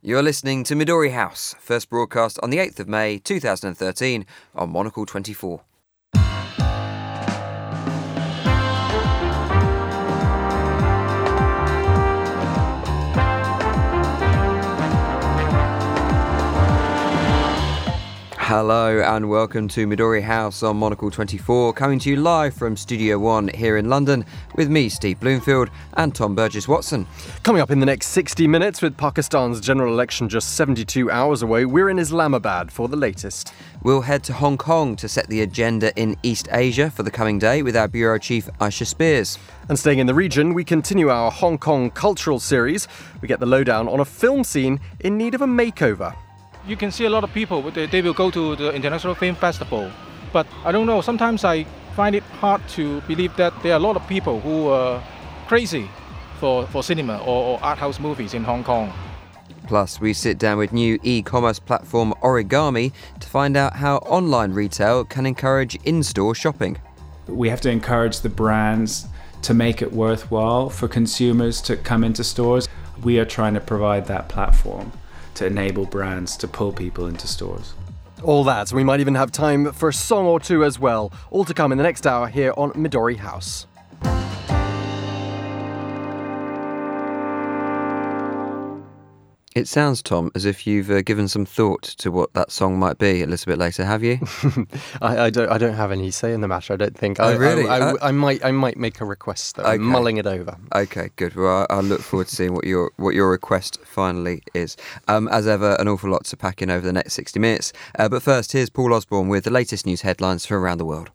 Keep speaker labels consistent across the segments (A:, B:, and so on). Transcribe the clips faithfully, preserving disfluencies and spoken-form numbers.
A: You're listening to Midori House, first broadcast on the eighth of May two thousand thirteen on Monocle twenty-four. Hello and welcome to Midori House on Monocle twenty-four, coming to you live from Studio One here in London with me, Steve Bloomfield, and Tom Burgess-Watson.
B: Coming up in the next sixty minutes, with Pakistan's general election just seventy-two hours away, we're in Islamabad for the latest.
A: We'll head to Hong Kong to set the agenda in East Asia for the coming day with our Bureau Chief Aisha Spears.
B: And staying in the region, we continue our Hong Kong cultural series. We get the lowdown on a film scene in need of a makeover.
C: You can see a lot of people, they, they will go to the International Film Festival. But I don't know, sometimes I find it hard to believe that there are a lot of people who are crazy for, for cinema or, or art house movies in Hong Kong.
A: Plus, we sit down with new e-commerce platform Origami to find out how online retail can encourage in-store shopping.
D: We have to encourage the brands to make it worthwhile for consumers to come into stores. We are trying to provide that platform to enable brands to pull people into stores.
B: All that, we might even have time for a song or two as well. All to come in the next hour here on Midori House.
A: It sounds, Tom, as if you've uh, given some thought to what that song might be a little bit later, have you?
B: I, I don't. I don't have any say in the matter. I don't think.
A: Oh,
B: I,
A: really?
B: I, I,
A: uh,
B: I might. I might make a request though.
A: Okay.
B: I'm mulling it over.
A: Okay, good. Well, I, I look forward to seeing what your what your request finally is. Um, as ever, an awful lot to pack in over the next sixty minutes. Uh, but first, here's Paul Osborne with the latest news headlines from around the world.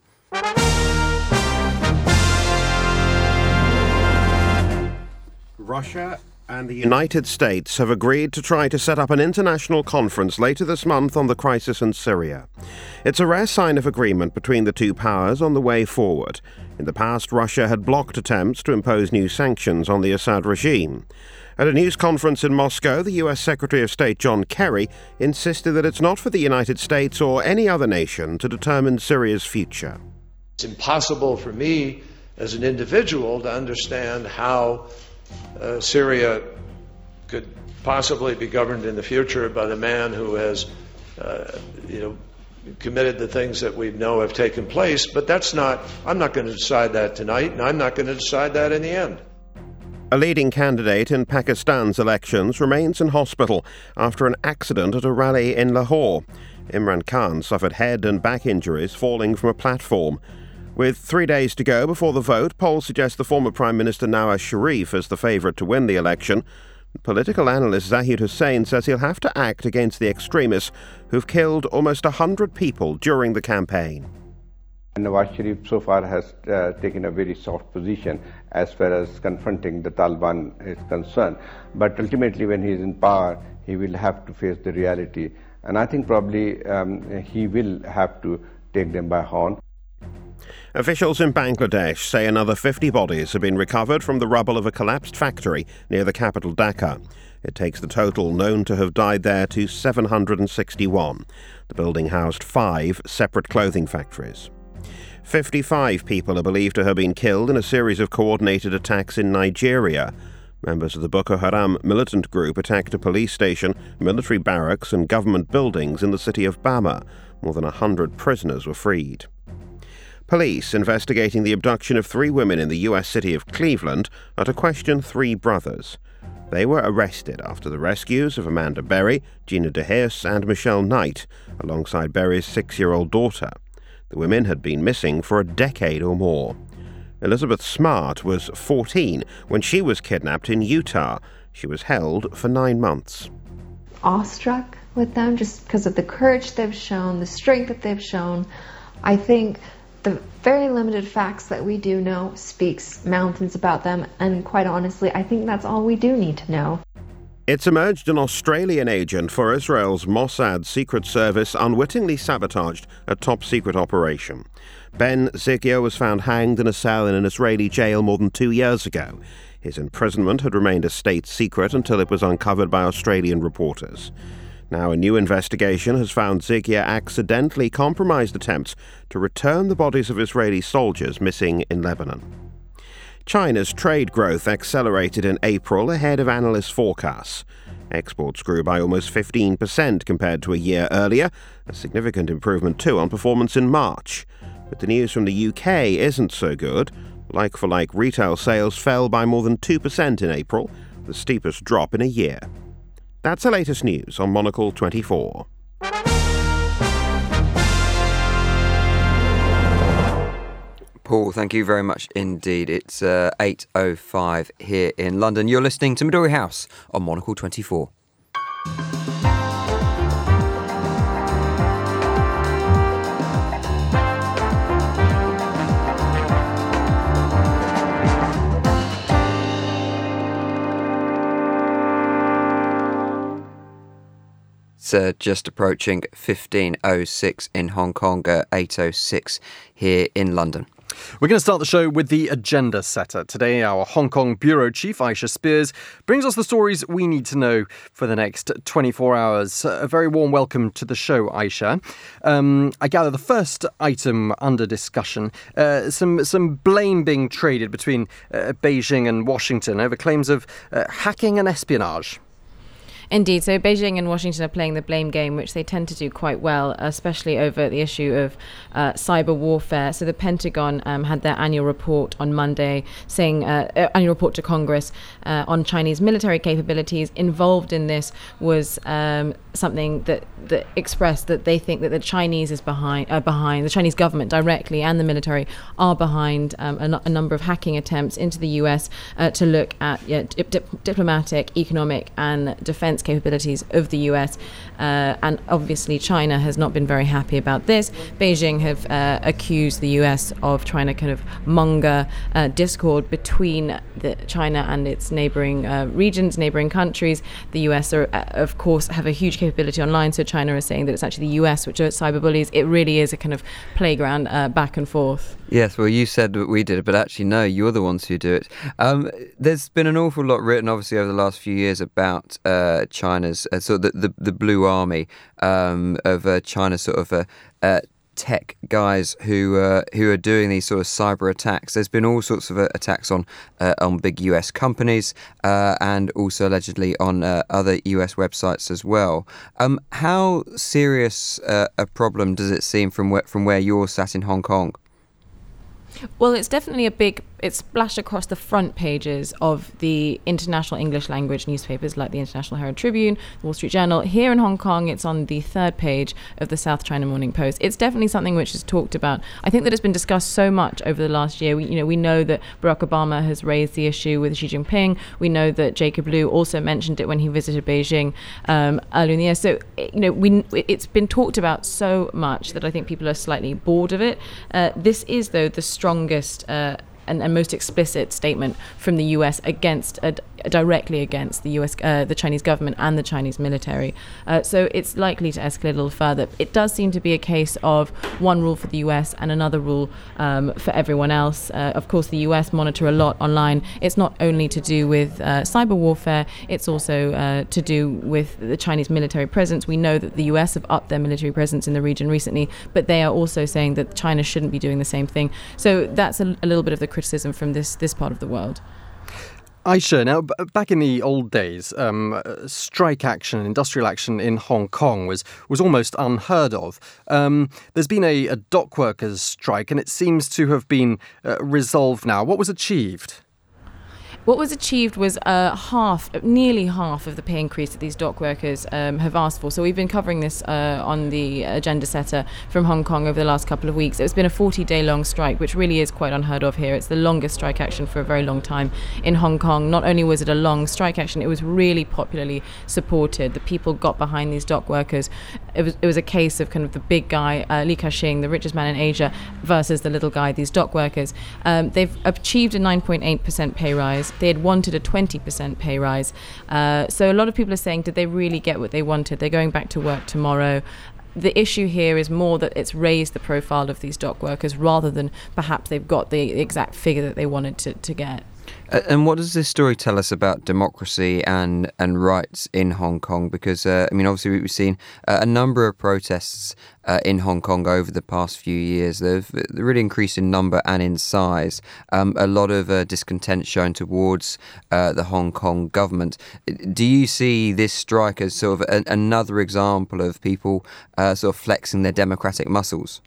E: Russia and the United States have agreed to try to set up an international conference later this month on the crisis in Syria. It's a rare sign of agreement between the two powers on the way forward. In the past, Russia had blocked attempts to impose new sanctions on the Assad regime. At a news conference in Moscow, the U S Secretary of State John Kerry insisted that it's not for the United States or any other nation to determine Syria's future.
F: It's impossible for me as an individual to understand how Uh, Syria could possibly be governed in the future by the man who has, uh, you know, committed the things that we know have taken place. But that's not, I'm not going to decide that tonight, and I'm not going to decide that in the end.
E: A leading candidate in Pakistan's elections remains in hospital after an accident at a rally in Lahore. Imran Khan suffered head and back injuries falling from a platform. With three days to go before the vote, polls suggest the former Prime Minister Nawaz Sharif is the favourite to win the election. Political analyst Zahid Hussain says he'll have to act against the extremists who've killed almost one hundred people during the campaign.
G: Nawaz Sharif so far has uh, taken a very soft position as far as confronting the Taliban is concerned. But ultimately, when he is in power, he will have to face the reality. And I think probably um, he will have to take them by horn.
E: Officials in Bangladesh say another fifty bodies have been recovered from the rubble of a collapsed factory near the capital Dhaka. It takes the total known to have died there to seven hundred sixty-one. The building housed five separate clothing factories. fifty-five people are believed to have been killed in a series of coordinated attacks in Nigeria. Members of the Boko Haram militant group attacked a police station, military barracks and government buildings in the city of Bama. More than one hundred prisoners were freed. Police investigating the abduction of three women in the U S city of Cleveland are to question three brothers. They were arrested after the rescues of Amanda Berry, Gina DeHeers and Michelle Knight, alongside Berry's six-year-old daughter. The women had been missing for a decade or more. Elizabeth Smart was fourteen when she was kidnapped in Utah. She was held for nine months.
H: Awestruck with them just because of the courage they've shown, the strength that they've shown. I think the very limited facts that we do know speaks mountains about them, and quite honestly, I think that's all we do need to know.
E: It's emerged an Australian agent for Israel's Mossad Secret Service unwittingly sabotaged a top-secret operation. Ben Zigia was found hanged in a cell in an Israeli jail more than two years ago. His imprisonment had remained a state secret until it was uncovered by Australian reporters. Now, a new investigation has found Zigia accidentally compromised attempts to return the bodies of Israeli soldiers missing in Lebanon. China's trade growth accelerated in April ahead of analysts' forecasts. Exports grew by almost fifteen percent compared to a year earlier, a significant improvement too on performance in March. But the news from the U K isn't so good. Like-for-like retail sales fell by more than two percent in April, the steepest drop in a year. That's the latest news on Monocle twenty-four.
A: Paul, thank you very much indeed. It's uh, eight oh five here in London. You're listening to Midori House on Monocle twenty-four. It's uh, just approaching fifteen oh six in Hong Kong, uh, eight oh six here in London.
B: We're going to start the show with the agenda setter. Today, our Hong Kong bureau chief, Aisha Spears, brings us the stories we need to know for the next twenty-four hours. A very warm welcome to the show, Aisha. Um, I gather the first item under discussion, uh, some some blame being traded between uh, Beijing and Washington over claims of uh, hacking and espionage.
I: Indeed. So Beijing and Washington are playing the blame game, which they tend to do quite well, especially over the issue of uh, cyber warfare. So the Pentagon um, had their annual report on Monday, saying uh, uh, annual report to Congress uh, on Chinese military capabilities. Involved in this was um, something that, that expressed that they think that the Chinese is behind, uh, behind the Chinese government directly and the military are behind um, a, n- a number of hacking attempts into the U S uh, to look at yeah, dip- diplomatic, economic, and defense capabilities of the U S, uh, and obviously China has not been very happy about this. Beijing have uh, accused the U S of trying to kind of monger uh, discord between the China and its neighboring uh, regions, neighboring countries. The U S are, uh, of course, have a huge capability online, so China is saying that it's actually the U S which are cyber bullies. It really is a kind of playground uh, back and forth.
A: Yes, well, you said that we did it, but actually, no, you're the ones who do it. Um, there's been an awful lot written, obviously, over the last few years about uh, China's, uh, sort of the, the, the Blue Army um, of uh, China's sort of uh, uh, tech guys who uh, who are doing these sort of cyber attacks. There's been all sorts of uh, attacks on uh, on big U S companies uh, and also allegedly on uh, other U S websites as well. Um, how serious uh, a problem does it seem from where, from where you're sat in Hong Kong?
I: Well, it's definitely a big, it's splashed across the front pages of the international English language newspapers like the International Herald Tribune, the Wall Street Journal. Here in Hong Kong, it's on the third page of the South China Morning Post. It's definitely something which is talked about. I think that it's been discussed so much over the last year. We, you know, we know that Barack Obama has raised the issue with Xi Jinping. We know that Jacob Liu also mentioned it when he visited Beijing um, earlier in the year. So, you know, we it's been talked about so much that I think people are slightly bored of it. Uh, this is, though, the strongest uh, and, and most explicit statement from the U S against uh, directly against the U S, uh, the Chinese government and the Chinese military. Uh, so it's likely to escalate a little further. It does seem to be a case of one rule for the U S and another rule um, for everyone else. Uh, of course, the U S monitor a lot online. It's not only to do with uh, cyber warfare, it's also uh, to do with the Chinese military presence. We know that the U S have upped their military presence in the region recently, but they are also saying that China shouldn't be doing the same thing. So that's a, a little bit of the criticism from this this part of the world.
B: Aisha, now, b- back in the old days, um, uh, strike action, industrial action in Hong Kong was, was almost unheard of. Um, there's been a, a dock workers' strike, and it seems to have been uh, resolved now. What was achieved?
I: What was achieved was uh, half, nearly half of the pay increase that these dock workers um, have asked for. So we've been covering this uh, on the agenda setter from Hong Kong over the last couple of weeks. It's been a forty-day long strike, which really is quite unheard of here. It's the longest strike action for a very long time in Hong Kong. Not only was it a long strike action, it was really popularly supported. The people got behind these dock workers. It was it was a case of kind of the big guy, uh, Li Ka-shing, the richest man in Asia, versus the little guy, these dock workers. Um, they've achieved a nine point eight percent pay rise. They had wanted a twenty percent pay rise. Uh, so a lot of people are saying, did they really get what they wanted? They're going back to work tomorrow. The issue here is more that it's raised the profile of these dock workers rather than perhaps they've got the exact figure that they wanted to, to get.
A: And what does this story tell us about democracy and, and rights in Hong Kong? Because, uh, I mean, obviously we've seen uh, a number of protests uh, in Hong Kong over the past few years. They've really increased in number and in size. Um, a lot of uh, discontent shown towards uh, the Hong Kong government. Do you see this strike as sort of a, another example of people uh, sort of flexing their democratic muscles?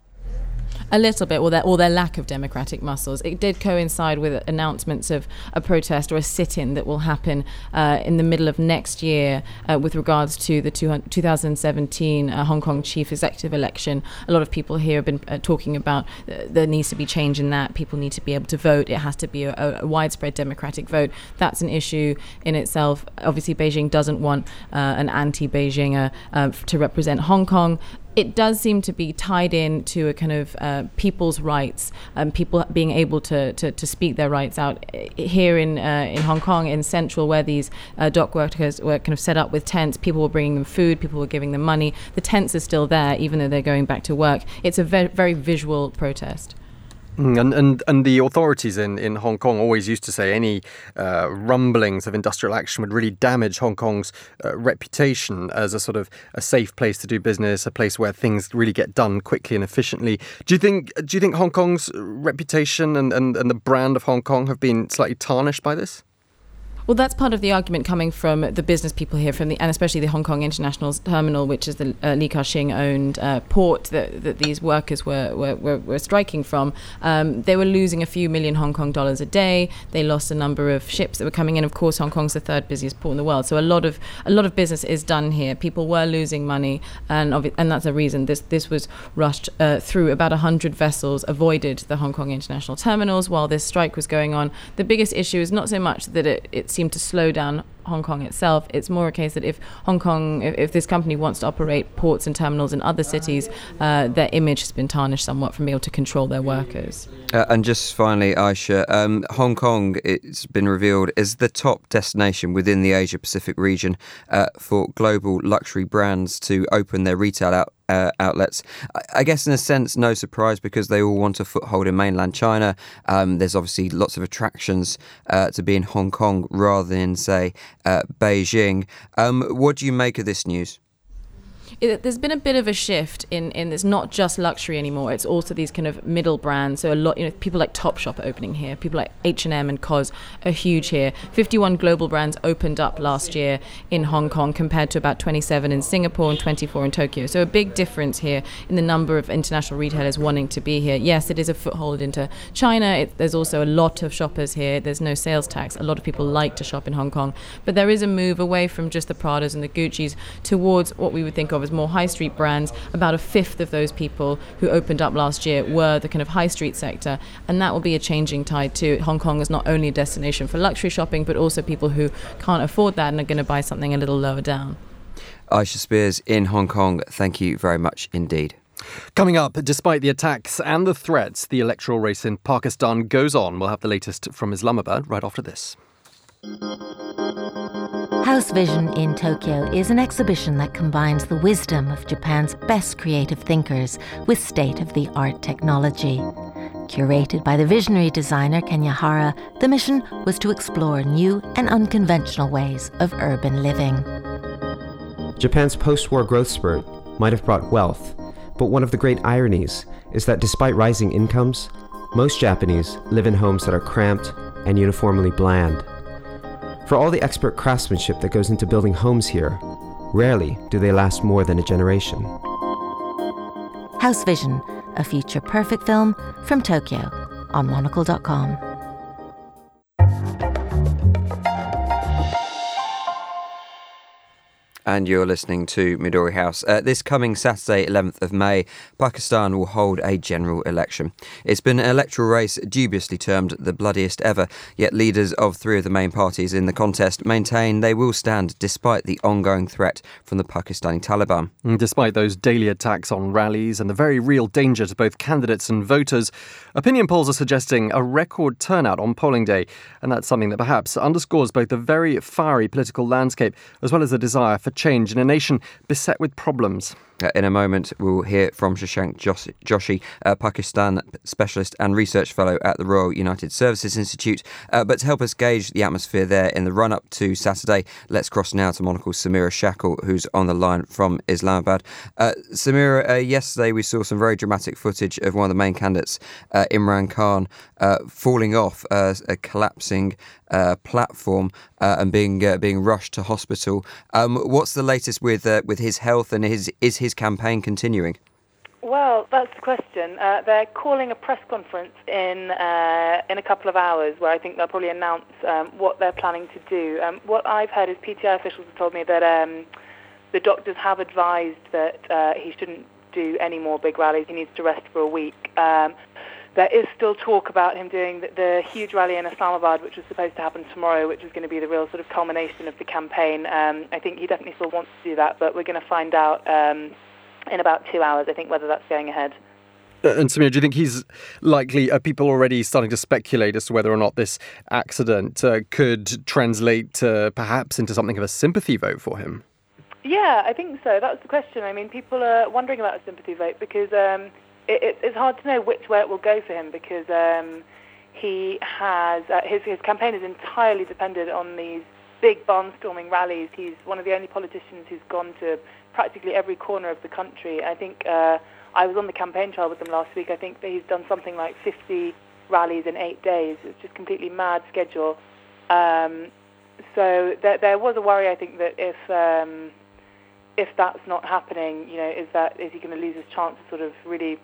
I: A little bit, or their, or their lack of democratic muscles. It did coincide with announcements of a protest or a sit-in that will happen uh, in the middle of next year uh, with regards to the two thousand seventeen uh, Hong Kong chief executive election. A lot of people here have been uh, talking about uh, there needs to be change in that. People need to be able to vote. It has to be a, a widespread democratic vote. That's an issue in itself. Obviously, Beijing doesn't want uh, an anti-Beijinger uh, to represent Hong Kong. It does seem to be tied in to a kind of uh, people's rights, and um, people being able to, to, to speak their rights out. Here in uh, in Hong Kong, in Central, where these uh, dock workers were kind of set up with tents, people were bringing them food, people were giving them money. The tents are still there, even though they're going back to work. It's a ve- very visual protest.
B: And, and and the authorities in, in Hong Kong always used to say any uh, rumblings of industrial action would really damage Hong Kong's uh, reputation as a sort of a safe place to do business, a place where things really get done quickly and efficiently. Do you think do you think Hong Kong's reputation and, and, and the brand of Hong Kong have been slightly tarnished by this?
I: Well, that's part of the argument coming from the business people here, from the and especially the Hong Kong International Terminal, which is the uh, Li Ka-shing owned uh, port that, that these workers were were, were, were striking from. Um, they were losing a few million Hong Kong dollars a day. They lost a number of ships that were coming in. Of course, Hong Kong's the third busiest port in the world, so a lot of a lot of business is done here. People were losing money, and obvi- and that's a reason this this was rushed uh, through. About a hundred vessels avoided the Hong Kong International Terminals while this strike was going on. The biggest issue is not so much that it, it seemed to slow down Hong Kong itself. It's more a case that if Hong Kong, if, if this company wants to operate ports and terminals in other cities, uh, their image has been tarnished somewhat from being able to control their workers.
A: Uh, and just finally, Aisha, um, Hong Kong, it's been revealed, is the top destination within the Asia-Pacific region uh, for global luxury brands to open their retail out, uh, outlets. I, I guess in a sense, no surprise, because they all want a foothold in mainland China. Um, there's obviously lots of attractions uh, to be in Hong Kong rather than, say, uh, Beijing. Um, what do you make of this news?
I: It, there's been a bit of a shift in, in it's not just luxury anymore. It's also these kind of middle brands. So a lot, you know, people like Topshop are opening here. People like H and M and C O S are huge here. fifty-one global brands opened up last year in Hong Kong compared to about twenty-seven in Singapore and twenty-four in Tokyo. So a big difference here in the number of international retailers wanting to be here. Yes, it is a foothold into China. It, there's also a lot of shoppers here. There's no sales tax. A lot of people like to shop in Hong Kong. But there is a move away from just the Pradas and the Guccis towards what we would think of as more high street brands. About a fifth of those people who opened up last year were the kind of high street sector, and that will be a changing tide too. Hong Kong is not only a destination for luxury shopping, but also people who can't afford that and are going to buy something a little lower down.
A: Aisha Spears in Hong Kong, thank you very much indeed.
B: Coming up, despite the attacks and the threats, the electoral race in Pakistan goes on. We'll have the latest from Islamabad right after this.
J: House Vision in Tokyo is an exhibition that combines the wisdom of Japan's best creative thinkers with state-of-the-art technology. Curated by the visionary designer Kenya Hara, the mission was to explore new and unconventional ways of urban living.
K: Japan's post-war growth spurt might have brought wealth, but one of the great ironies is that despite rising incomes, most Japanese live in homes that are cramped and uniformly bland. For all the expert craftsmanship that goes into building homes here, rarely do they last more than a generation.
J: House Vision, a future-perfect film from Tokyo on monocle dot com.
A: And you're listening to Midori House. Uh, this coming Saturday, eleventh of May, Pakistan will hold a general election. It's been an electoral race dubiously termed the bloodiest ever, yet leaders of three of the main parties in the contest maintain they will stand despite the ongoing threat from the Pakistani Taliban.
B: And despite those daily attacks on rallies and the very real danger to both candidates and voters, opinion polls are suggesting a record turnout on polling day, and that's something that perhaps underscores both the very fiery political landscape as well as the desire for change in a nation beset with problems.
A: Uh, in a moment, we'll hear from Shashank Joshi, a Pakistan specialist and research fellow at the Royal United Services Institute. Uh, but to help us gauge the atmosphere there in the run-up to Saturday, let's cross now to Monocle's Samira Shackle, who's on the line from Islamabad. Uh, Samira, uh, yesterday we saw some very dramatic footage of one of the main candidates, uh, Imran Khan, uh, falling off uh, a collapsing uh, platform uh, and being uh, being rushed to hospital. Um, what's the latest with uh, with his health, and his, is his campaign continuing?
L: Well, that's the question. Uh, they're calling a press conference in uh, in a couple of hours, where I think they'll probably announce um, what they're planning to do. Um, what I've heard is P T I officials have told me that um, the doctors have advised that uh, he shouldn't do any more big rallies. He needs to rest for a week. Um, there is still talk about him doing the, the huge rally in Islamabad, which was supposed to happen tomorrow, which is going to be the real sort of culmination of the campaign. Um, I think he definitely still wants to do that, but we're going to find out um, in about two hours, I think, whether that's going ahead.
B: Uh, and Samir, do you think he's likely, are people already starting to speculate as to whether or not this accident uh, could translate uh, perhaps into something of a sympathy vote for him?
L: Yeah, I think so. That's the question. I mean, people are wondering about a sympathy vote because um, it, it, it's hard to know which way it will go for him, because um, he has, uh, his, his campaign is entirely dependent on these big barnstorming rallies. He's one of the only politicians who's gone to practically every corner of the country. I think uh, I was on the campaign trail with them last week. I think that he's done something like fifty rallies in eight days. It's just a completely mad schedule. Um, so there, there was a worry, I think, that if um, if that's not happening, you know, is that is he going to lose his chance to sort of really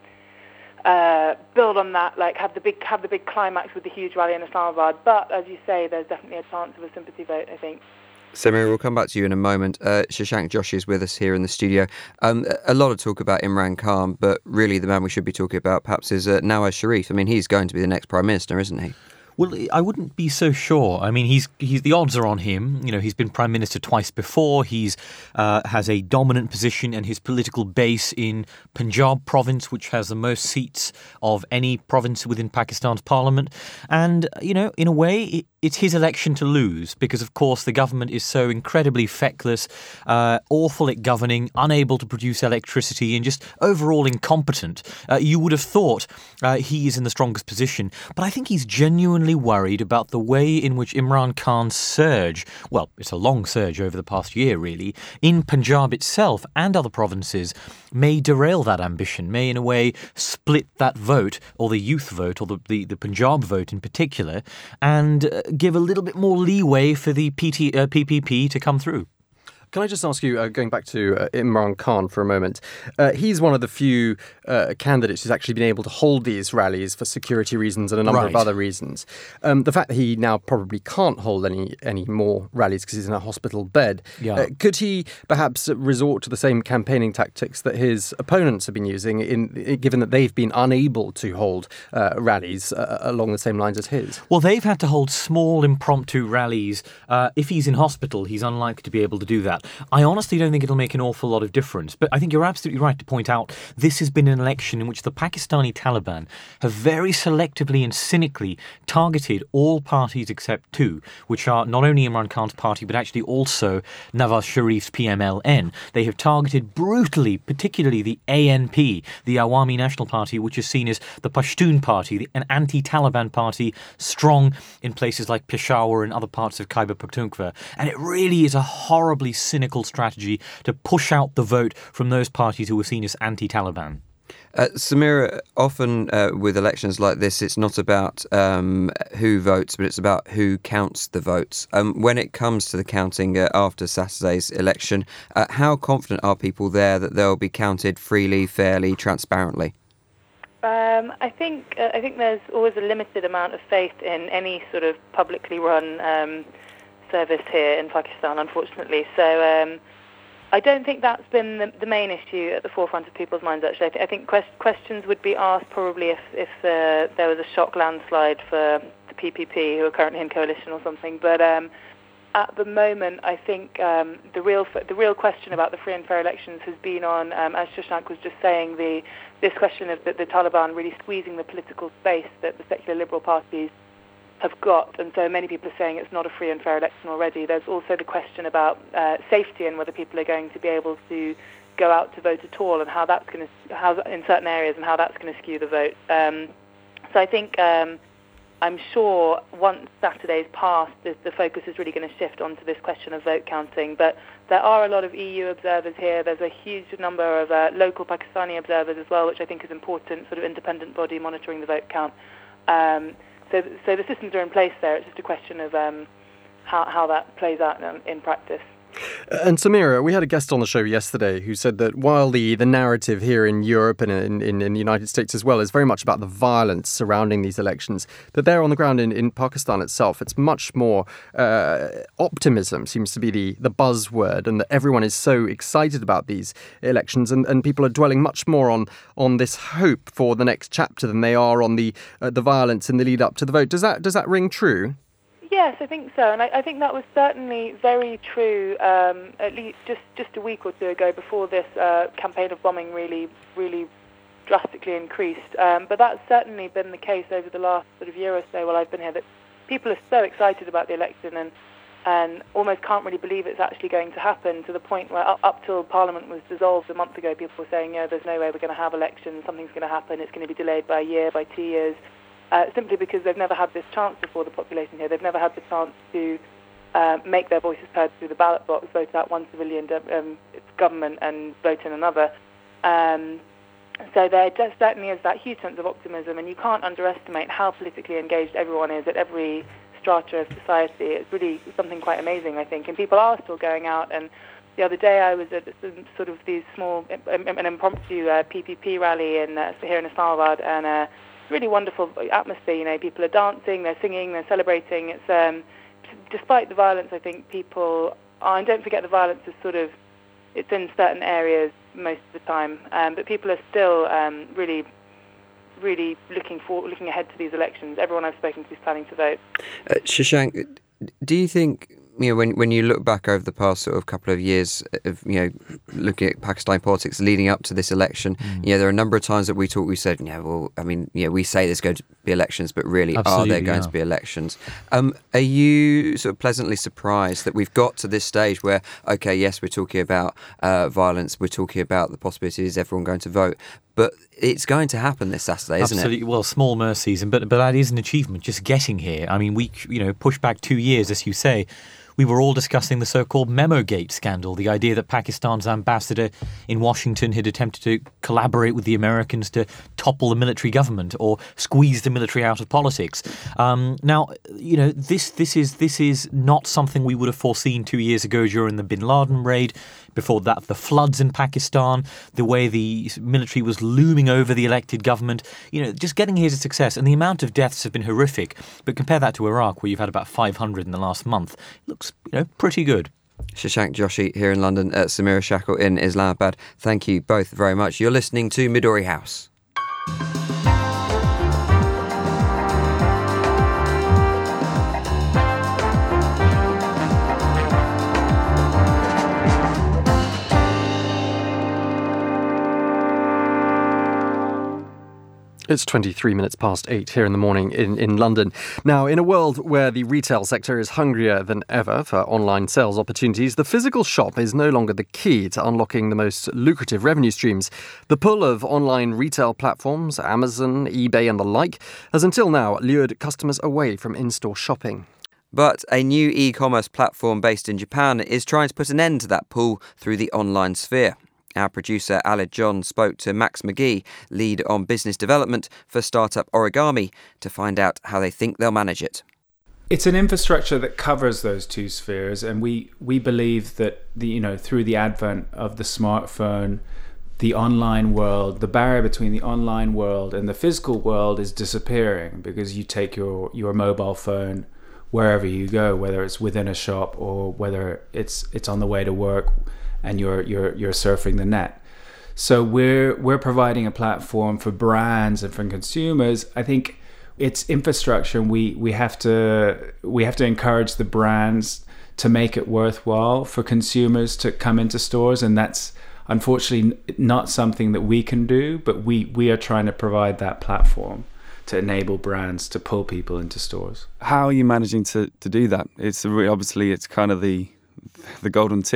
L: uh, build on that, like have the big have the big climax with the huge rally in Islamabad? But as you say, there's definitely a chance of a sympathy vote, I think.
A: Samira, we'll come back to you in a moment. Uh, Shashank Joshi is with us here in the studio. Um, a lot of talk about Imran Khan, but really the man we should be talking about perhaps is uh, Nawaz Sharif. I mean, he's going to be the next Prime Minister, isn't he?
M: Well, I wouldn't be so sure. I mean, he's he's the odds are on him. You know, he's been Prime Minister twice before. He's uh, has a dominant position, and his political base in Punjab province, which has the most seats of any province within Pakistan's parliament. And, you know, in a way, it, it's his election to lose because, of course, the government is so incredibly feckless, uh, awful at governing, unable to produce electricity, and just overall incompetent. Uh, you would have thought uh, he is in the strongest position. But I think he's genuinely worried about the way in which Imran Khan's surge, well, it's a long surge over the past year, really, in Punjab itself and other provinces may derail that ambition, may in a way split that vote, or the youth vote, or the, the, the Punjab vote in particular, and uh, give a little bit more leeway for the P T, uh, P P P to come through.
B: Can I just ask you, uh, going back to uh, Imran Khan for a moment, uh, he's one of the few uh, candidates who's actually been able to hold these rallies for security reasons and a number
M: right.
B: of other reasons. Um, the fact that he now probably can't hold any, any more rallies because he's in a hospital bed,
M: yeah.
B: uh, could he perhaps resort to the same campaigning tactics that his opponents have been using, in, in given that they've been unable to hold uh, rallies uh, along the same lines as his?
M: Well, they've had to hold small impromptu rallies. Uh, if he's in hospital, he's unlikely to be able to do that. I honestly don't think it'll make an awful lot of difference, but I think you're absolutely right to point out this has been an election in which the Pakistani Taliban have very selectively and cynically targeted all parties except two, which are not only Imran Khan's party, but actually also Nawaz Sharif's P M L N. They have targeted brutally, particularly the A N P, the Awami National Party, which is seen as the Pashtun Party, an anti-Taliban party, strong in places like Peshawar and other parts of Khyber Pakhtunkhwa. And it really is a horribly cynical strategy to push out the vote from those parties who were seen as anti-Taliban.
A: Uh, Samira, often uh, with elections like this, it's not about um, who votes, but it's about who counts the votes. Um, when it comes to the counting uh, after Saturday's election, uh, how confident are people there that they'll be counted freely, fairly, transparently?
L: Um, I think uh, I think there's always a limited amount of faith in any sort of publicly run um, service here in Pakistan, unfortunately. So um, I don't think that's been the, the main issue at the forefront of people's minds, actually. I, th- I think quest- questions would be asked probably if, if uh, there was a shock landslide for the P P P, who are currently in coalition or something. But um, at the moment, I think um, the real f- the real question about the free and fair elections has been on, um, as Shashank was just saying, the this question of the, the Taliban really squeezing the political space that the secular liberal parties have got, and so many people are saying it's not a free and fair election already. There's also the question about uh, safety and whether people are going to be able to go out to vote at all, and how that's going to, how in certain areas, and how that's going to skew the vote. Um, so I think um, I'm sure once Saturday's passed, the, the focus is really going to shift onto this question of vote counting. But there are a lot of E U observers here. There's a huge number of uh, local Pakistani observers as well, which I think is important, sort of independent body monitoring the vote count. Um, so, so the systems are in place there. It's just a question of um, how, how that plays out in, in practice.
B: And Samira, we had a guest on the show yesterday who said that while the, the narrative here in Europe and in, in, in the United States as well is very much about the violence surrounding these elections, that there on the ground in, in Pakistan itself, it's much more uh, optimism seems to be the, the buzzword, and that everyone is so excited about these elections, and, and people are dwelling much more on, on this hope for the next chapter than they are on the uh, the violence in the lead up to the vote. Does that does that ring true?
L: Yes, I think so, and I, I think that was certainly very true. Um, at least just, just a week or two ago, before this uh, campaign of bombing really, really drastically increased. Um, but that's certainly been the case over the last sort of year or so while I've been here. That people are so excited about the election and and almost can't really believe it's actually going to happen. To the point where up, up till Parliament was dissolved a month ago, people were saying, "No, there's no way we're going to have elections. Something's going to happen. It's going to be delayed by a year, by two years." Uh, simply because they've never had this chance before, the population here. They've never had the chance to uh, make their voices heard through the ballot box, vote out one civilian um, government and vote in another. Um, so there just certainly is that huge sense of optimism, and you can't underestimate how politically engaged everyone is at every strata of society. It's really something quite amazing, I think. And people are still going out. And the other day I was at some sort of these small, an impromptu uh, P P P rally in, uh, here in Islamabad, and uh, really wonderful atmosphere. You know, people are dancing, they're singing, they're celebrating. It's um, despite the violence, I think people are, and don't forget the violence is sort of, it's in certain areas most of the time, um, but people are still um, really, really looking for, looking ahead to these elections. Everyone I've spoken to is planning to vote.
A: Uh, Shashank, do you think, you know, when when you look back over the past sort of couple of years of, you know, looking at Pakistani politics leading up to this election, mm. you know, there are a number of times that we talk, we said, yeah, well, I mean, yeah, we say there's going to be elections, but really,
M: Absolutely,
A: are there going
M: yeah.
A: to be elections? Um, are you sort of pleasantly surprised that we've got to this stage where, okay, yes, we're talking about uh, violence, we're talking about the possibility is everyone going to vote, but it's going to happen this Saturday, isn't
M: Absolutely.
A: it?
M: Well, small mercies, but but that is an achievement, just getting here. I mean, we, you know, push back two years, as you say. We were all discussing the so-called Memogate scandal, the idea that Pakistan's ambassador in Washington had attempted to collaborate with the Americans to topple the military government or squeeze the military out of politics. Um, now, you know, this this is this is not something we would have foreseen two years ago during the Bin Laden raid. Before that, the floods in Pakistan, the way the military was looming over the elected government. You know, just getting here is a success. And the amount of deaths have been horrific. But compare that to Iraq, where you've had about five hundred in the last month. It looks, you know, pretty good.
A: Shashank Joshi here in London, at Samira Shackle in Islamabad. Thank you both very much. You're listening to Midori House.
B: It's twenty-three minutes past eight here in the morning in, in London. Now, in a world where the retail sector is hungrier than ever for online sales opportunities, the physical shop is no longer the key to unlocking the most lucrative revenue streams. The pull of online retail platforms, Amazon, eBay and the like, has until now lured customers away from in-store shopping.
A: But a new e-commerce platform based in Japan is trying to put an end to that pull through the online sphere. Our producer, Aled John, spoke to Max McGee, lead on business development for startup Origami, to find out how they think they'll manage it.
D: It's an infrastructure that covers those two spheres, and we, we believe that the you know through the advent of the smartphone, the online world, the barrier between the online world and the physical world is disappearing, because you take your, your mobile phone wherever you go, whether it's within a shop or whether it's it's on the way to work and you're you're you're surfing the net. So we're we're providing a platform for brands and for consumers. I think it's infrastructure, and we we have to we have to encourage the brands to make it worthwhile for consumers to come into stores, and that's unfortunately not something that we can do, but we we are trying to provide that platform to enable brands to pull people into stores.
N: How are you managing to to do that? It's obviously it's kind of the the golden ticket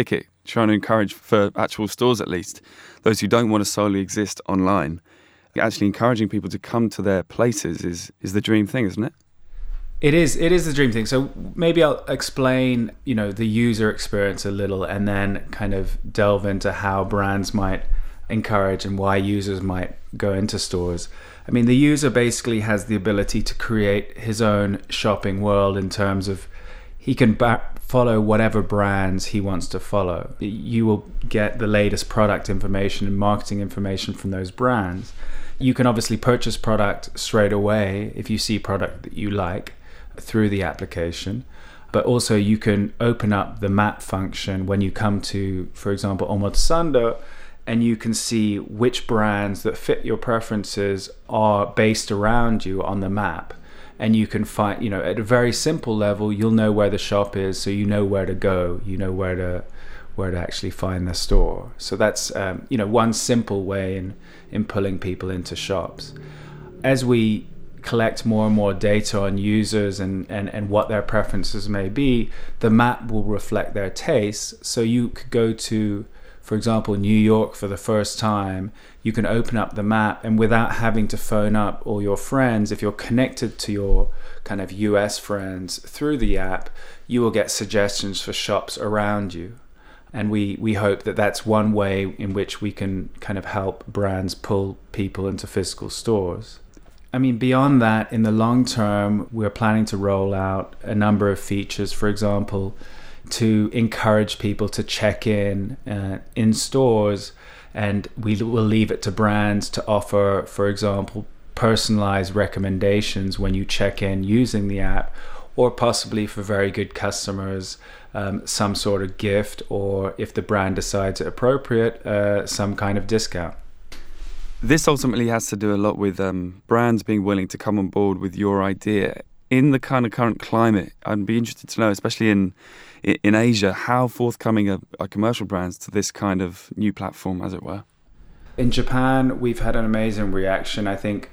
N: trying to encourage, for actual stores at least, those who don't want to solely exist online, actually encouraging people to come to their places is, is the dream thing, isn't it?
D: It is. It is the dream thing. So maybe I'll explain, you know, the user experience a little, and then kind of delve into how brands might encourage and why users might go into stores. I mean, the user basically has the ability to create his own shopping world in terms of he can ba- follow whatever brands he wants to follow. You will get the latest product information and marketing information from those brands. You can obviously purchase product straight away if you see product that you like through the application. But also you can open up the map function when you come to, for example, Omotesando, and you can see which brands that fit your preferences are based around you on the map. And you can find, you know, at a very simple level, you'll know where the shop is, so you know where to go, you know where to where to actually find the store. So that's, um, you know, one simple way in, in pulling people into shops. As we collect more and more data on users and, and, and what their preferences may be, the map will reflect their tastes. So you could go to, for example, New York for the first time, you can open up the map, and without having to phone up all your friends, if you're connected to your kind of U S friends through the app, you will get suggestions for shops around you. And we, we hope that that's one way in which we can kind of help brands pull people into physical stores. I mean, beyond that, in the long term, we're planning to roll out a number of features, for example, to encourage people to check in uh, in stores, and we will leave it to brands to offer, for example, personalized recommendations when you check in using the app, or possibly for very good customers, um, some sort of gift, or if the brand decides it appropriate, uh, some kind of discount.
N: This ultimately has to do a lot with um, brands being willing to come on board with your idea. In the kind of current climate, I'd be interested to know, especially in in Asia, how forthcoming are, are commercial brands to this kind of new platform, as it were?
D: In Japan, we've had an amazing reaction. I think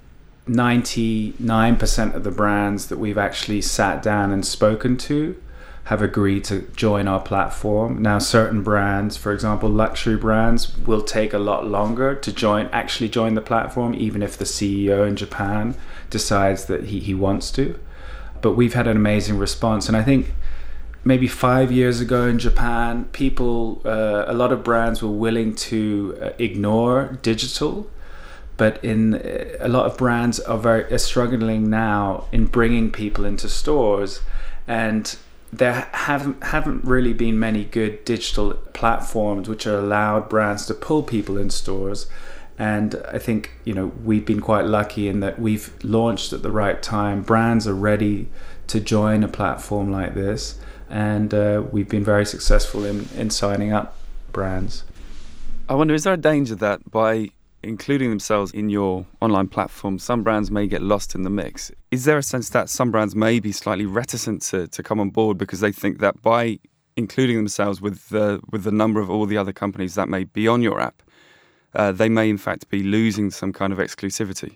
D: ninety-nine percent of the brands that we've actually sat down and spoken to have agreed to join our platform. Now, certain brands, for example, luxury brands, will take a lot longer to join, actually join the platform, even if the C E O in Japan decides that he, he wants to. But we've had an amazing response. And I think maybe five years ago in Japan, people, uh, a lot of brands were willing to uh, ignore digital. But in uh, a lot of brands are very are struggling now in bringing people into stores, and there haven't haven't really been many good digital platforms which are allowed brands to pull people in stores. And I think, you know, we've been quite lucky in that we've launched at the right time. Brands are ready to join a platform like this, and uh, we've been very successful in, in signing up brands.
N: I wonder, is there a danger that by including themselves in your online platform, some brands may get lost in the mix? Is there a sense that some brands may be slightly reticent to, to come on board because they think that by including themselves with the with the number of all the other companies that may be on your app, uh, they may in fact be losing some kind of exclusivity?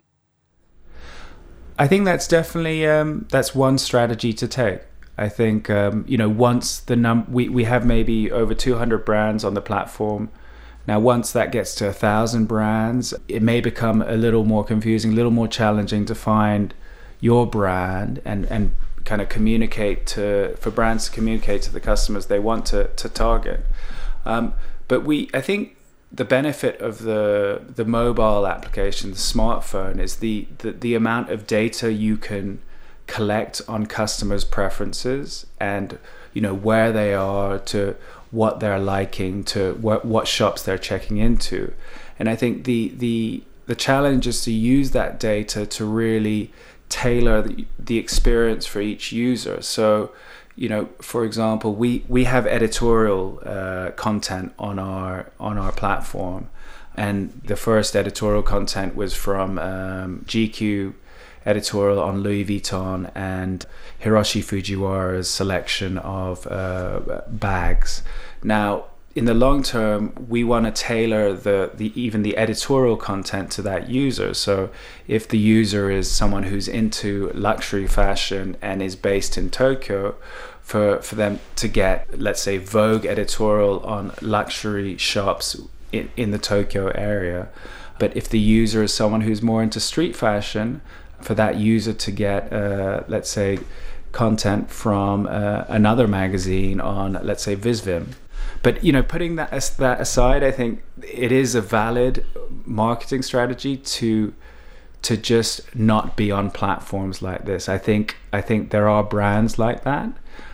D: I think that's definitely um, that's one strategy to take. I think um, you know once the num we we have maybe over two hundred brands on the platform. Now, once that gets to a thousand brands, it may become a little more confusing, a little more challenging to find your brand and, and kind of communicate to, for brands to communicate to the customers they want to, to target. Um, but we, I think the benefit of the the mobile application, the smartphone, is the, the, the amount of data you can collect on customers' preferences and, you know, where they are, to what they're liking, to what what shops they're checking into. And I think the the the challenge is to use that data to really tailor the, the experience for each user. So, you know, for example, we we have editorial uh, content on our on our platform, and the first editorial content was from um, G Q editorial on Louis Vuitton and Hiroshi Fujiwara's selection of uh, bags. Now, in the long term, we want to tailor the, the even the editorial content to that user. So if the user is someone who's into luxury fashion and is based in Tokyo, for, for them to get, let's say, Vogue editorial on luxury shops in, in the Tokyo area. But if the user is someone who's more into street fashion, for that user to get, uh, let's say, content from uh, another magazine on, let's say, Visvim. But, you know, putting that that aside, I think it is a valid marketing strategy to to just not be on platforms like this. I think I think there are brands like that,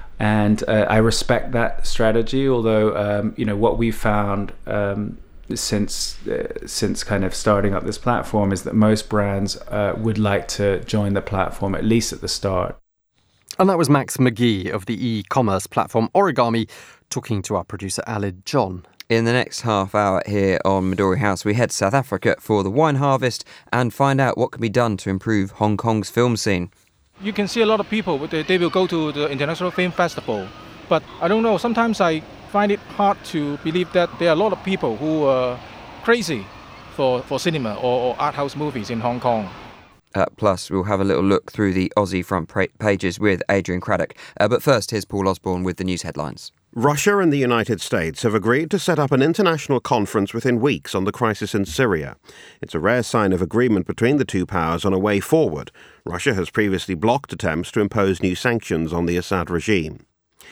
D: and uh, I respect that strategy. Although, um, you know, what we've found um, since uh, since kind of starting up this platform is that most brands uh, would like to join the platform at least at the start.
B: And that was Max McGee of the e-commerce platform Origami, talking to our producer Alid John.
A: In the next half hour here on Midori House, we head to South Africa for the wine harvest and find out what can be done to improve Hong Kong's film scene.
C: You can see a lot of people, they, they will go to the International Film Festival. But I don't know, sometimes I find it hard to believe that there are a lot of people who are crazy for, for cinema or, or art house movies in Hong Kong.
A: Uh, plus, we'll have a little look through the Aussie front pra- pages with Adrian Craddock. Uh, but first, here's Paul Osborne with the news headlines.
E: Russia and the United States have agreed to set up an international conference within weeks on the crisis in Syria. It's a rare sign of agreement between the two powers on a way forward. Russia has previously blocked attempts to impose new sanctions on the Assad regime.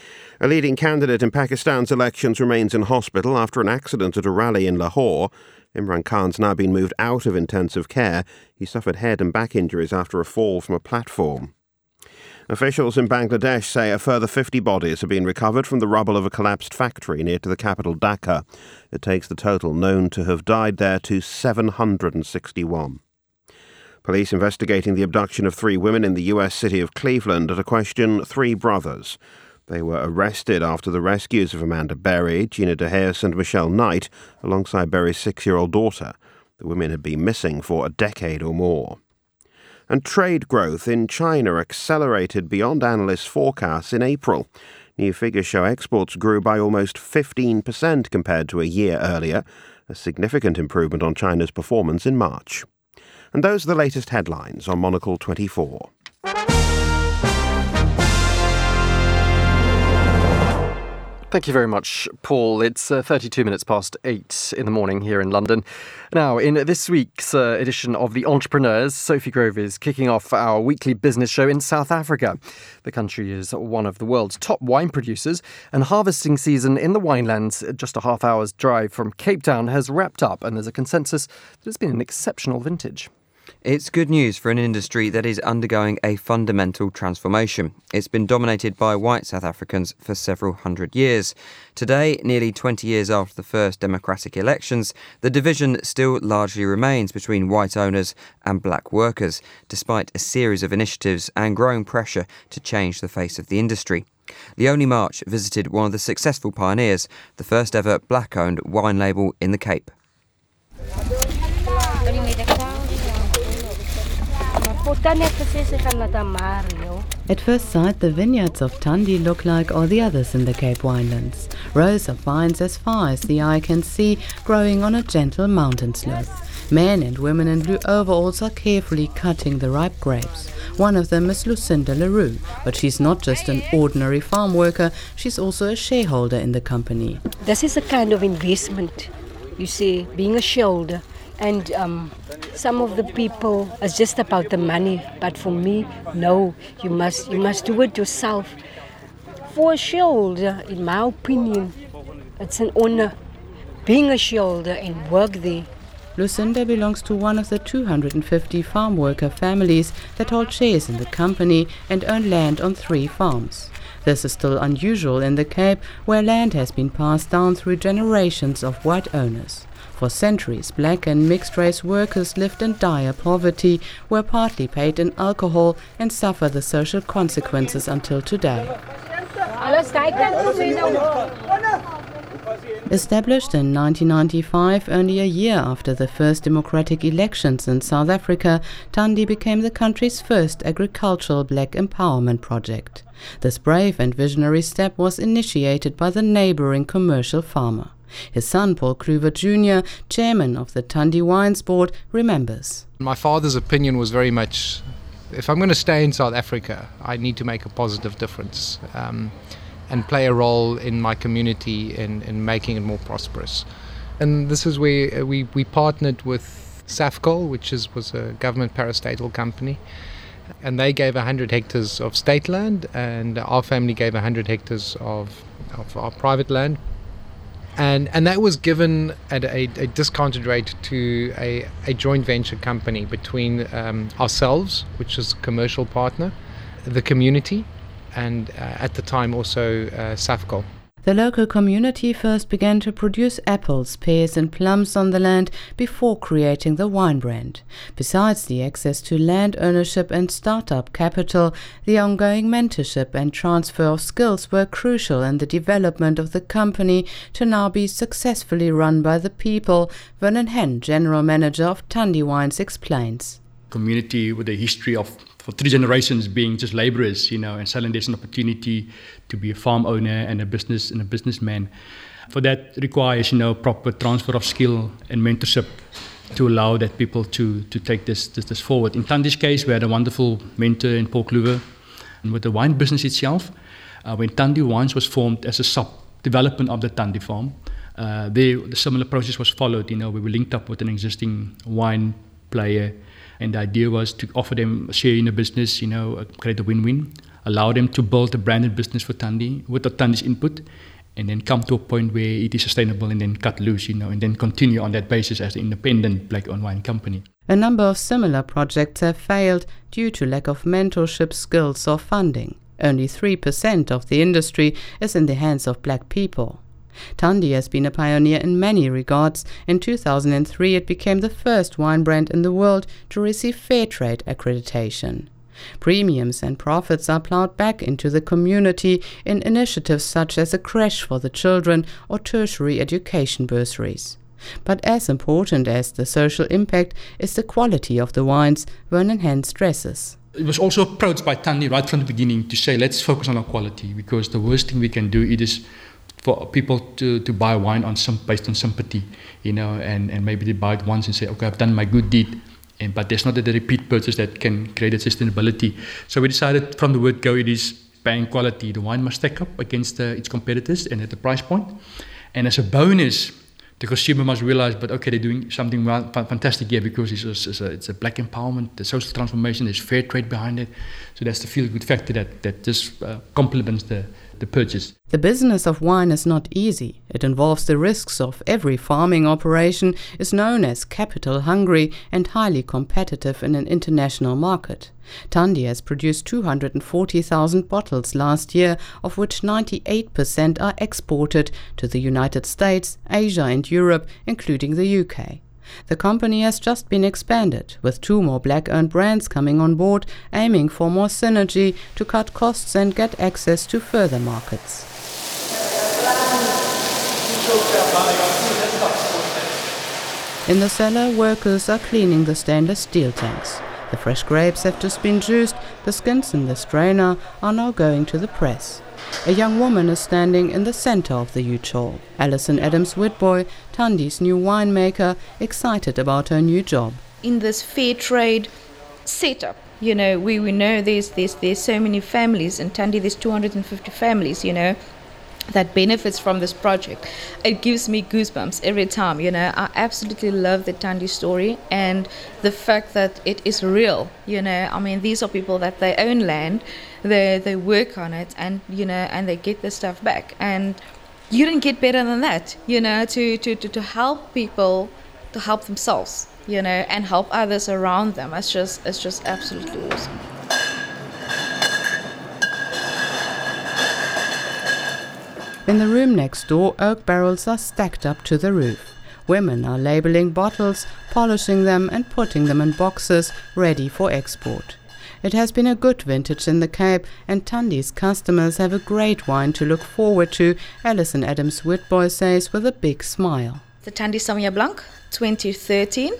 E: A leading candidate in Pakistan's elections remains in hospital after an accident at a rally in Lahore. Imran Khan's now been moved out of intensive care. He suffered head and back injuries after a fall from a platform. Officials in Bangladesh say a further fifty bodies have been recovered from the rubble of a collapsed factory near to the capital Dhaka. It takes the total known to have died there to seven hundred sixty-one. Police investigating the abduction of three women in the U S city of Cleveland are to question three brothers. They were arrested after the rescues of Amanda Berry, Gina DeHeus and Michelle Knight, alongside Berry's six-year-old daughter. The women had been missing for a decade or more. And trade growth in China accelerated beyond analysts' forecasts in April. New figures show exports grew by almost fifteen percent compared to a year earlier, a significant improvement on China's performance in March. And those are the latest headlines on Monocle twenty-four.
B: Thank you very much, Paul. It's uh, thirty-two minutes past eight in the morning here in London. Now, in this week's uh, edition of The Entrepreneurs, Sophie Grove is kicking off our weekly business show in South Africa. The country is one of the world's top wine producers, and harvesting season in the winelands, just a half hour's drive from Cape Town, has wrapped up, and there's a consensus that it's been an exceptional vintage.
A: It's good news for an industry that is undergoing a fundamental transformation. It's been dominated by white South Africans for several hundred years. Today, nearly twenty years after the first democratic elections, the division still largely remains between white owners and black workers, despite a series of initiatives and growing pressure to change the face of the industry. Leonie March visited one of the successful pioneers, the first ever black-owned wine label in the Cape.
O: At first sight, the vineyards of Thandi look like all the others in the Cape Winelands. Rows of vines as far as the eye can see, growing on a gentle mountain slope. Men and women in blue overalls are carefully cutting the ripe grapes. One of them is Lucinda Leroux, but she's not just an ordinary farm worker, she's also a shareholder in the company.
P: This is a kind of investment, you see, being a shareholder. And um, some of the people, it's just about the money. But for me, no, you must you must do it yourself. For a shareholder, in my opinion, it's an honor being a shareholder and work there.
O: Lucinda belongs to one of the two hundred fifty farm worker families that hold shares in the company and own land on three farms. This is still unusual in the Cape, where land has been passed down through generations of white owners. For centuries, black and mixed-race workers lived in dire poverty, were partly paid in alcohol and suffer the social consequences until today. Established in nineteen ninety-five, only a year after the first democratic elections in South Africa, Thandi became the country's first agricultural black empowerment project. This brave and visionary step was initiated by the neighbouring commercial farmer. His son, Paul Kluwer Junior, chairman of the Thandi Wines Board, remembers.
Q: My father's opinion was very much, if I'm going to stay in South Africa, I need to make a positive difference um, and play a role in my community in, in making it more prosperous. And this is where we, we partnered with Safcol, which is, was a government parastatal company. And they gave one hundred hectares of state land, and our family gave one hundred hectares of, of our private land. And and that was given at a, a discounted rate to a, a joint venture company between um, ourselves, which is a commercial partner, the community, and uh, at the time also uh, Safcol.
O: The local community first began to produce apples, pears and plums on the land before creating the wine brand. Besides the access to land ownership and startup capital, the ongoing mentorship and transfer of skills were crucial in the development of the company to now be successfully run by the people, Vernon Henn, General Manager of Thandi Wines, explains.
R: Community with a history of for three generations being just labourers, you know, and suddenly there's an opportunity to be a farm owner and a business and a businessman. For that requires, you know, proper transfer of skill and mentorship to allow that people to to take this this, this forward. In Thandi's case, we had a wonderful mentor in Paul Kluwer. And with the wine business itself, uh, when Thandi Wines was formed as a sub-development of the Thandi farm, uh, there the similar process was followed. You know, we were linked up with an existing wine player. And the idea was to offer them a share in the business, you know, create a win-win, allow them to build a branded business for Thandi with the Thandi's input, and then come to a point where it is sustainable and then cut loose, you know, and then continue on that basis as an independent black-owned wine company.
O: A number of similar projects have failed due to lack of mentorship, skills or funding. Only three percent of the industry is in the hands of black people. Thandi has been a pioneer in many regards. In two thousand three, it became the first wine brand in the world to receive Fairtrade accreditation. Premiums and profits are ploughed back into the community in initiatives such as a creche for the children or tertiary education bursaries. But as important as the social impact is the quality of the wines, Vernon Henn stresses.
R: It was also approached by Thandi right from the beginning to say, let's focus on our quality, because the worst thing we can do is for people to, to buy wine on some based on sympathy, you know, and, and maybe they buy it once and say, okay, I've done my good deed, and but there's not the repeat purchase that can create a sustainability. So we decided from the word go, it is buying quality. The wine must stack up against uh, its competitors and at the price point. And as a bonus, the consumer must realize, but okay, they're doing something fantastic here because it's a, it's a, it's a black empowerment, the social transformation, there's fair trade behind it. So that's the feel-good factor that, that just uh, complements the, the purchase.
O: The business of wine is not easy. It involves the risks of every farming operation, is known as capital hungry and highly competitive in an international market. Thandi has produced two hundred forty thousand bottles last year, of which ninety-eight percent are exported to the United States, Asia and Europe, including the U K. The company has just been expanded, with two more black-owned brands coming on board, aiming for more synergy to cut costs and get access to further markets. In the cellar, workers are cleaning the stainless steel tanks. The fresh grapes have just been juiced, the skins in the strainer are now going to the press. A young woman is standing in the centre of the huge hall. Alison Adams-Whitboy, Thandi's new winemaker, excited about her new job.
S: In this fair trade setup, you know, we, we know there's, there's, there's so many families, in Thandi there's two hundred fifty families, you know, that benefits from this project. It gives me goosebumps every time, you know. I absolutely love the Thandi story and the fact that it is real, you know. I mean, these are people that they own land, they they work on it, and you know, and they get the stuff back. And you didn't get better than that, you know, to, to, to, to help people to help themselves, you know, and help others around them. It's just it's just absolutely awesome.
O: In the room next door, oak barrels are stacked up to the roof. Women are labelling bottles, polishing them and putting them in boxes ready for export. It has been a good vintage in the Cape, and Thandi's customers have a great wine to look forward to, Alison Adams-Whitboy says with a big smile.
S: The Thandi Sauvignon Blanc, twenty thirteen.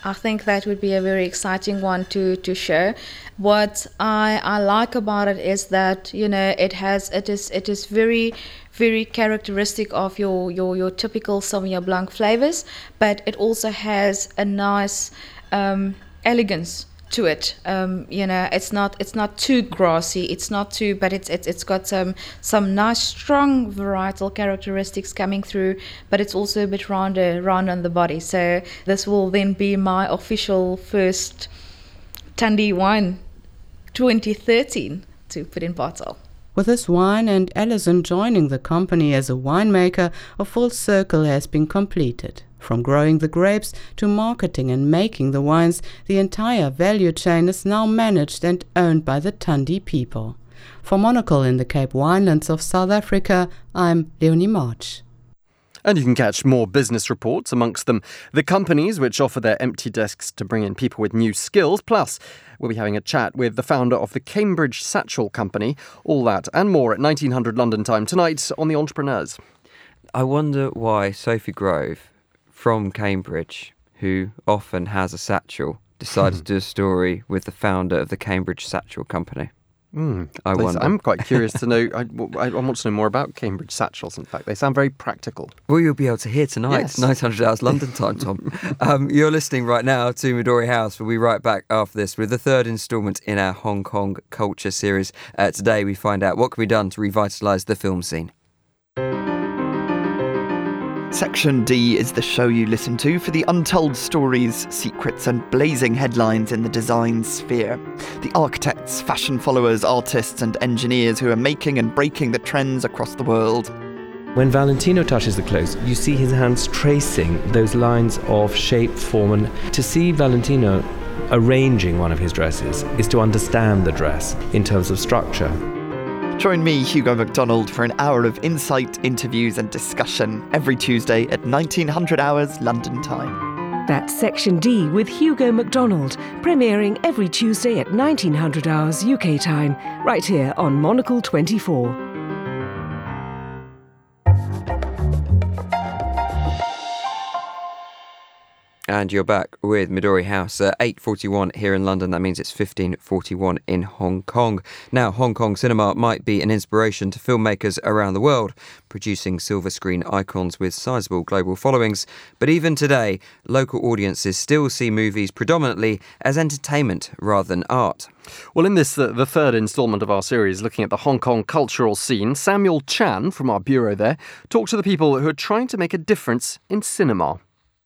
S: I think that would be a very exciting one to, to show. What I, I like about it is that, you know, it has it is it is very very characteristic of your, your, your typical Sauvignon Blanc flavors, but it also has a nice um, elegance to it. Um, you know, it's not it's not too grassy, it's not too, but it's it's it's got some some nice strong varietal characteristics coming through, but it's also a bit rounder round on the body. So this will then be my official first Thandi wine twenty thirteen to put in bottle.
O: With this wine and Alison joining the company as a winemaker, a full circle has been completed. From growing the grapes to marketing and making the wines, the entire value chain is now managed and owned by the Thandi people. For Monocle in the Cape Winelands of South Africa, I'm Leonie March.
B: And you can catch more business reports, amongst them the companies which offer their empty desks to bring in people with new skills. Plus, we'll be having a chat with the founder of the Cambridge Satchel Company. All that and more at nineteen hundred London time tonight on The Entrepreneurs.
A: I wonder why Sophie Grove from Cambridge, who often has a satchel, decided to do a story with the founder of the Cambridge Satchel Company.
B: Mm,
A: I wonder.
B: I'm quite curious to know. I, I, I want to know more about Cambridge satchels. In fact, they sound very practical.
A: Well, you'll be able to hear tonight,
B: Yes.
A: nine hundred hours London time, Tom. um, you're listening right now to Midori House. We'll be right back after this with the third instalment in our Hong Kong culture series. Uh, today, we find out what can be done to revitalise the film scene.
T: Section D is the show you listen to for the untold stories, secrets and blazing headlines in the design sphere. The architects, fashion followers, artists and engineers who are making and breaking the trends across the world.
K: When Valentino touches the clothes, you see his hands tracing those lines of shape, form, and to see Valentino arranging one of his dresses is to understand the dress in terms of structure.
T: Join me, Hugo MacDonald, for an hour of insight, interviews and discussion every Tuesday at nineteen hundred hours London time.
U: That's Section D with Hugo MacDonald, premiering every Tuesday at nineteen hundred hours U K time, right here on Monocle twenty-four.
A: And you're back with Midori House, uh, eight forty-one here in London. That means it's fifteen forty-one in Hong Kong. Now, Hong Kong cinema might be an inspiration to filmmakers around the world, producing silver screen icons with sizable global followings. But even today, local audiences still see movies predominantly as entertainment rather than art.
B: Well, in this, uh, the third instalment of our series, looking at the Hong Kong cultural scene, Samuel Chan from our bureau there talked to the people who are trying to make a difference in cinema.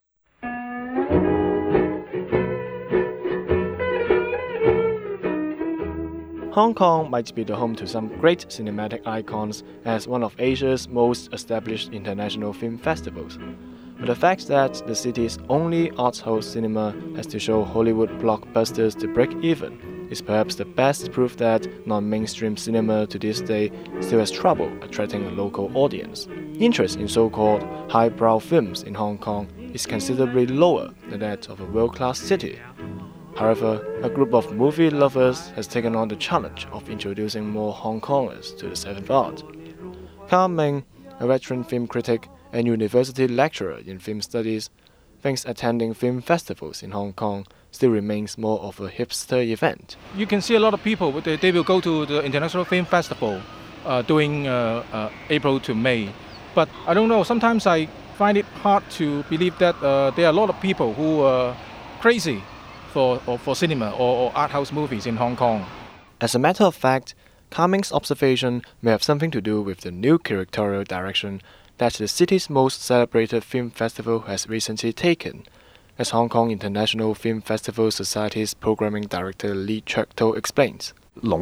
V: Hong Kong might be the home to some great cinematic icons as one of Asia's most established international film festivals. But the fact that the city's only arts house cinema has to show Hollywood blockbusters to break even is perhaps the best proof that non-mainstream cinema to this day still has trouble attracting a local audience. Interest in so-called highbrow films in Hong Kong is considerably lower than that of a world-class city. However, a group of movie lovers has taken on the challenge of introducing more Hong Kongers to the seventh art. Carl Ming, a veteran film critic and university lecturer in film studies, thinks attending film festivals in Hong Kong still remains more of a hipster event.
C: You can see a lot of people, they, they will go to the International Film Festival uh, during uh, uh, April to May. But I don't know, sometimes I find it hard to believe that uh, there are a lot of people who are crazy for, or for cinema or, or art house movies in Hong Kong.
V: As a matter of fact, Carming's observation may have something to do with the new curatorial direction that the city's most celebrated film festival has recently taken, as Hong Kong International Film Festival Society's programming director Lee Chek-to explains.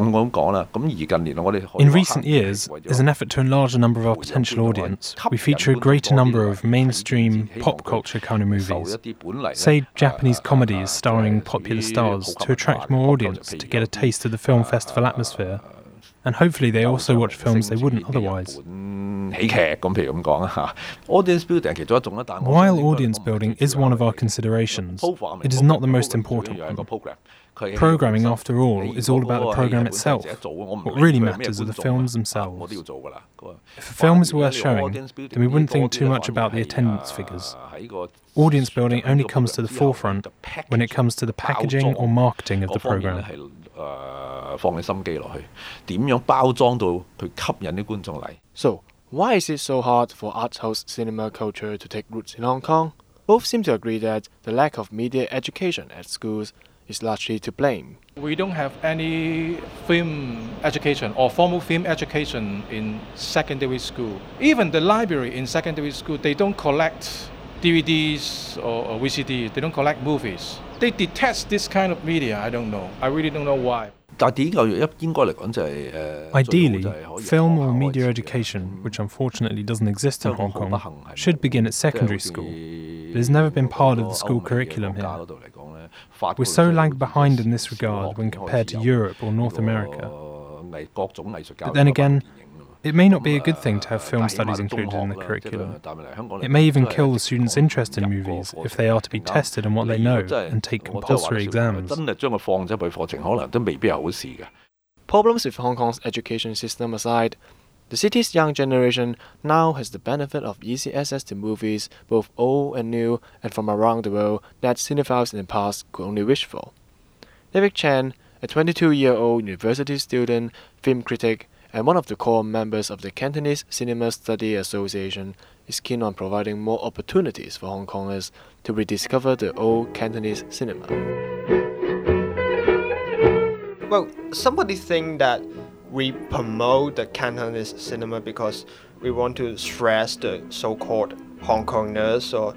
W: In recent years, as an effort to enlarge the number of our potential audience, we feature a greater number of mainstream pop culture kind of movies. Say Japanese comedies starring popular stars to attract more audience to get a taste of the film festival atmosphere. And hopefully they also watch films they wouldn't otherwise. While audience building is one of our considerations, it is not the most important one. Programming, after all, is all about the program itself. What really matters are the films themselves. If a film is worth showing, then we wouldn't think too much about the attendance figures. Audience building only comes to the forefront when it comes to the packaging or marketing of the program.
V: So, why is it so hard for art house cinema culture to take roots in Hong Kong? Both seem to agree that the lack of media education at schools is largely to blame.
C: We don't have any film education or formal film education in secondary school. Even the library in secondary school, they don't collect D V Ds or, or V C Ds, they don't collect movies. They detest this kind of media, I don't know. I really don't know why.
W: Ideally, film or media education, which unfortunately doesn't exist in Hong Kong, should begin at secondary school. It has never been part of the school curriculum here. We're so lagged behind in this regard when compared to Europe or North America. But then again, it may not be a good thing to have film studies included in the curriculum. It may even kill the students' interest in movies if they are to be tested on what they know and take compulsory exams.
V: Problems with Hong Kong's education system aside, the city's young generation now has the benefit of easy access to movies, both old and new, and from around the world that cinephiles in the past could only wish for. David Chan, a twenty-two-year-old university student, film critic, and one of the core members of the Cantonese Cinema Study Association, is keen on providing more opportunities for Hong Kongers to rediscover the old Cantonese cinema.
F: Well, somebody think that we promote the Cantonese cinema because we want to stress the so-called Hong Kongers or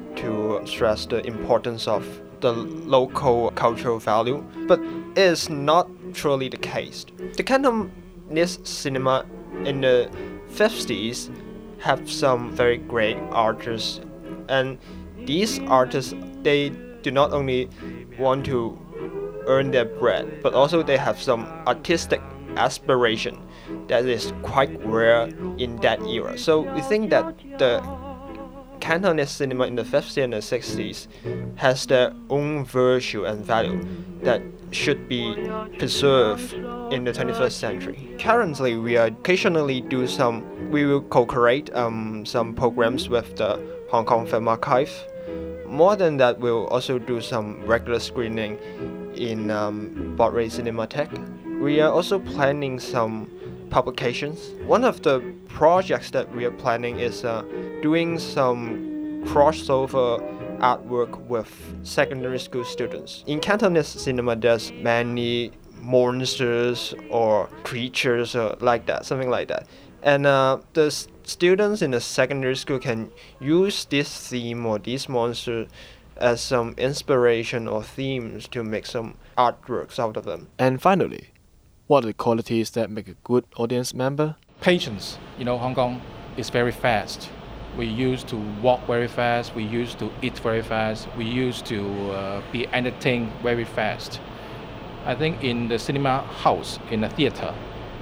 F: to stress the importance of the local cultural value, but it is not truly the case. The Cantonese cinema in the fifties have some very great artists, and these artists, they do not only want to earn their bread, but also they have some artistic aspiration that is quite rare in that era. So we think that the Cantonese cinema in the fifties and the sixties has their own virtue and value that should be preserved in the twenty-first century. Currently, we occasionally do some, we will co-create um, some programs with the Hong Kong Film Archive. More than that, we'll also do some regular screening in um, Broadway Cinematheque. We are also planning some publications. One of the projects that we are planning is uh, doing some crossover artwork with secondary school students. In Cantonese cinema, there's many monsters or creatures or like that, something like that. And uh, the s- students in the secondary school can use this theme or these monsters as some inspiration or themes to make some artworks out of them.
V: And finally, what are the qualities that make a good audience member?
C: Patience. You know, Hong Kong is very fast. We used to walk very fast. We used to eat very fast. We used to uh, be entertained very fast. I think in the cinema house, in the theater,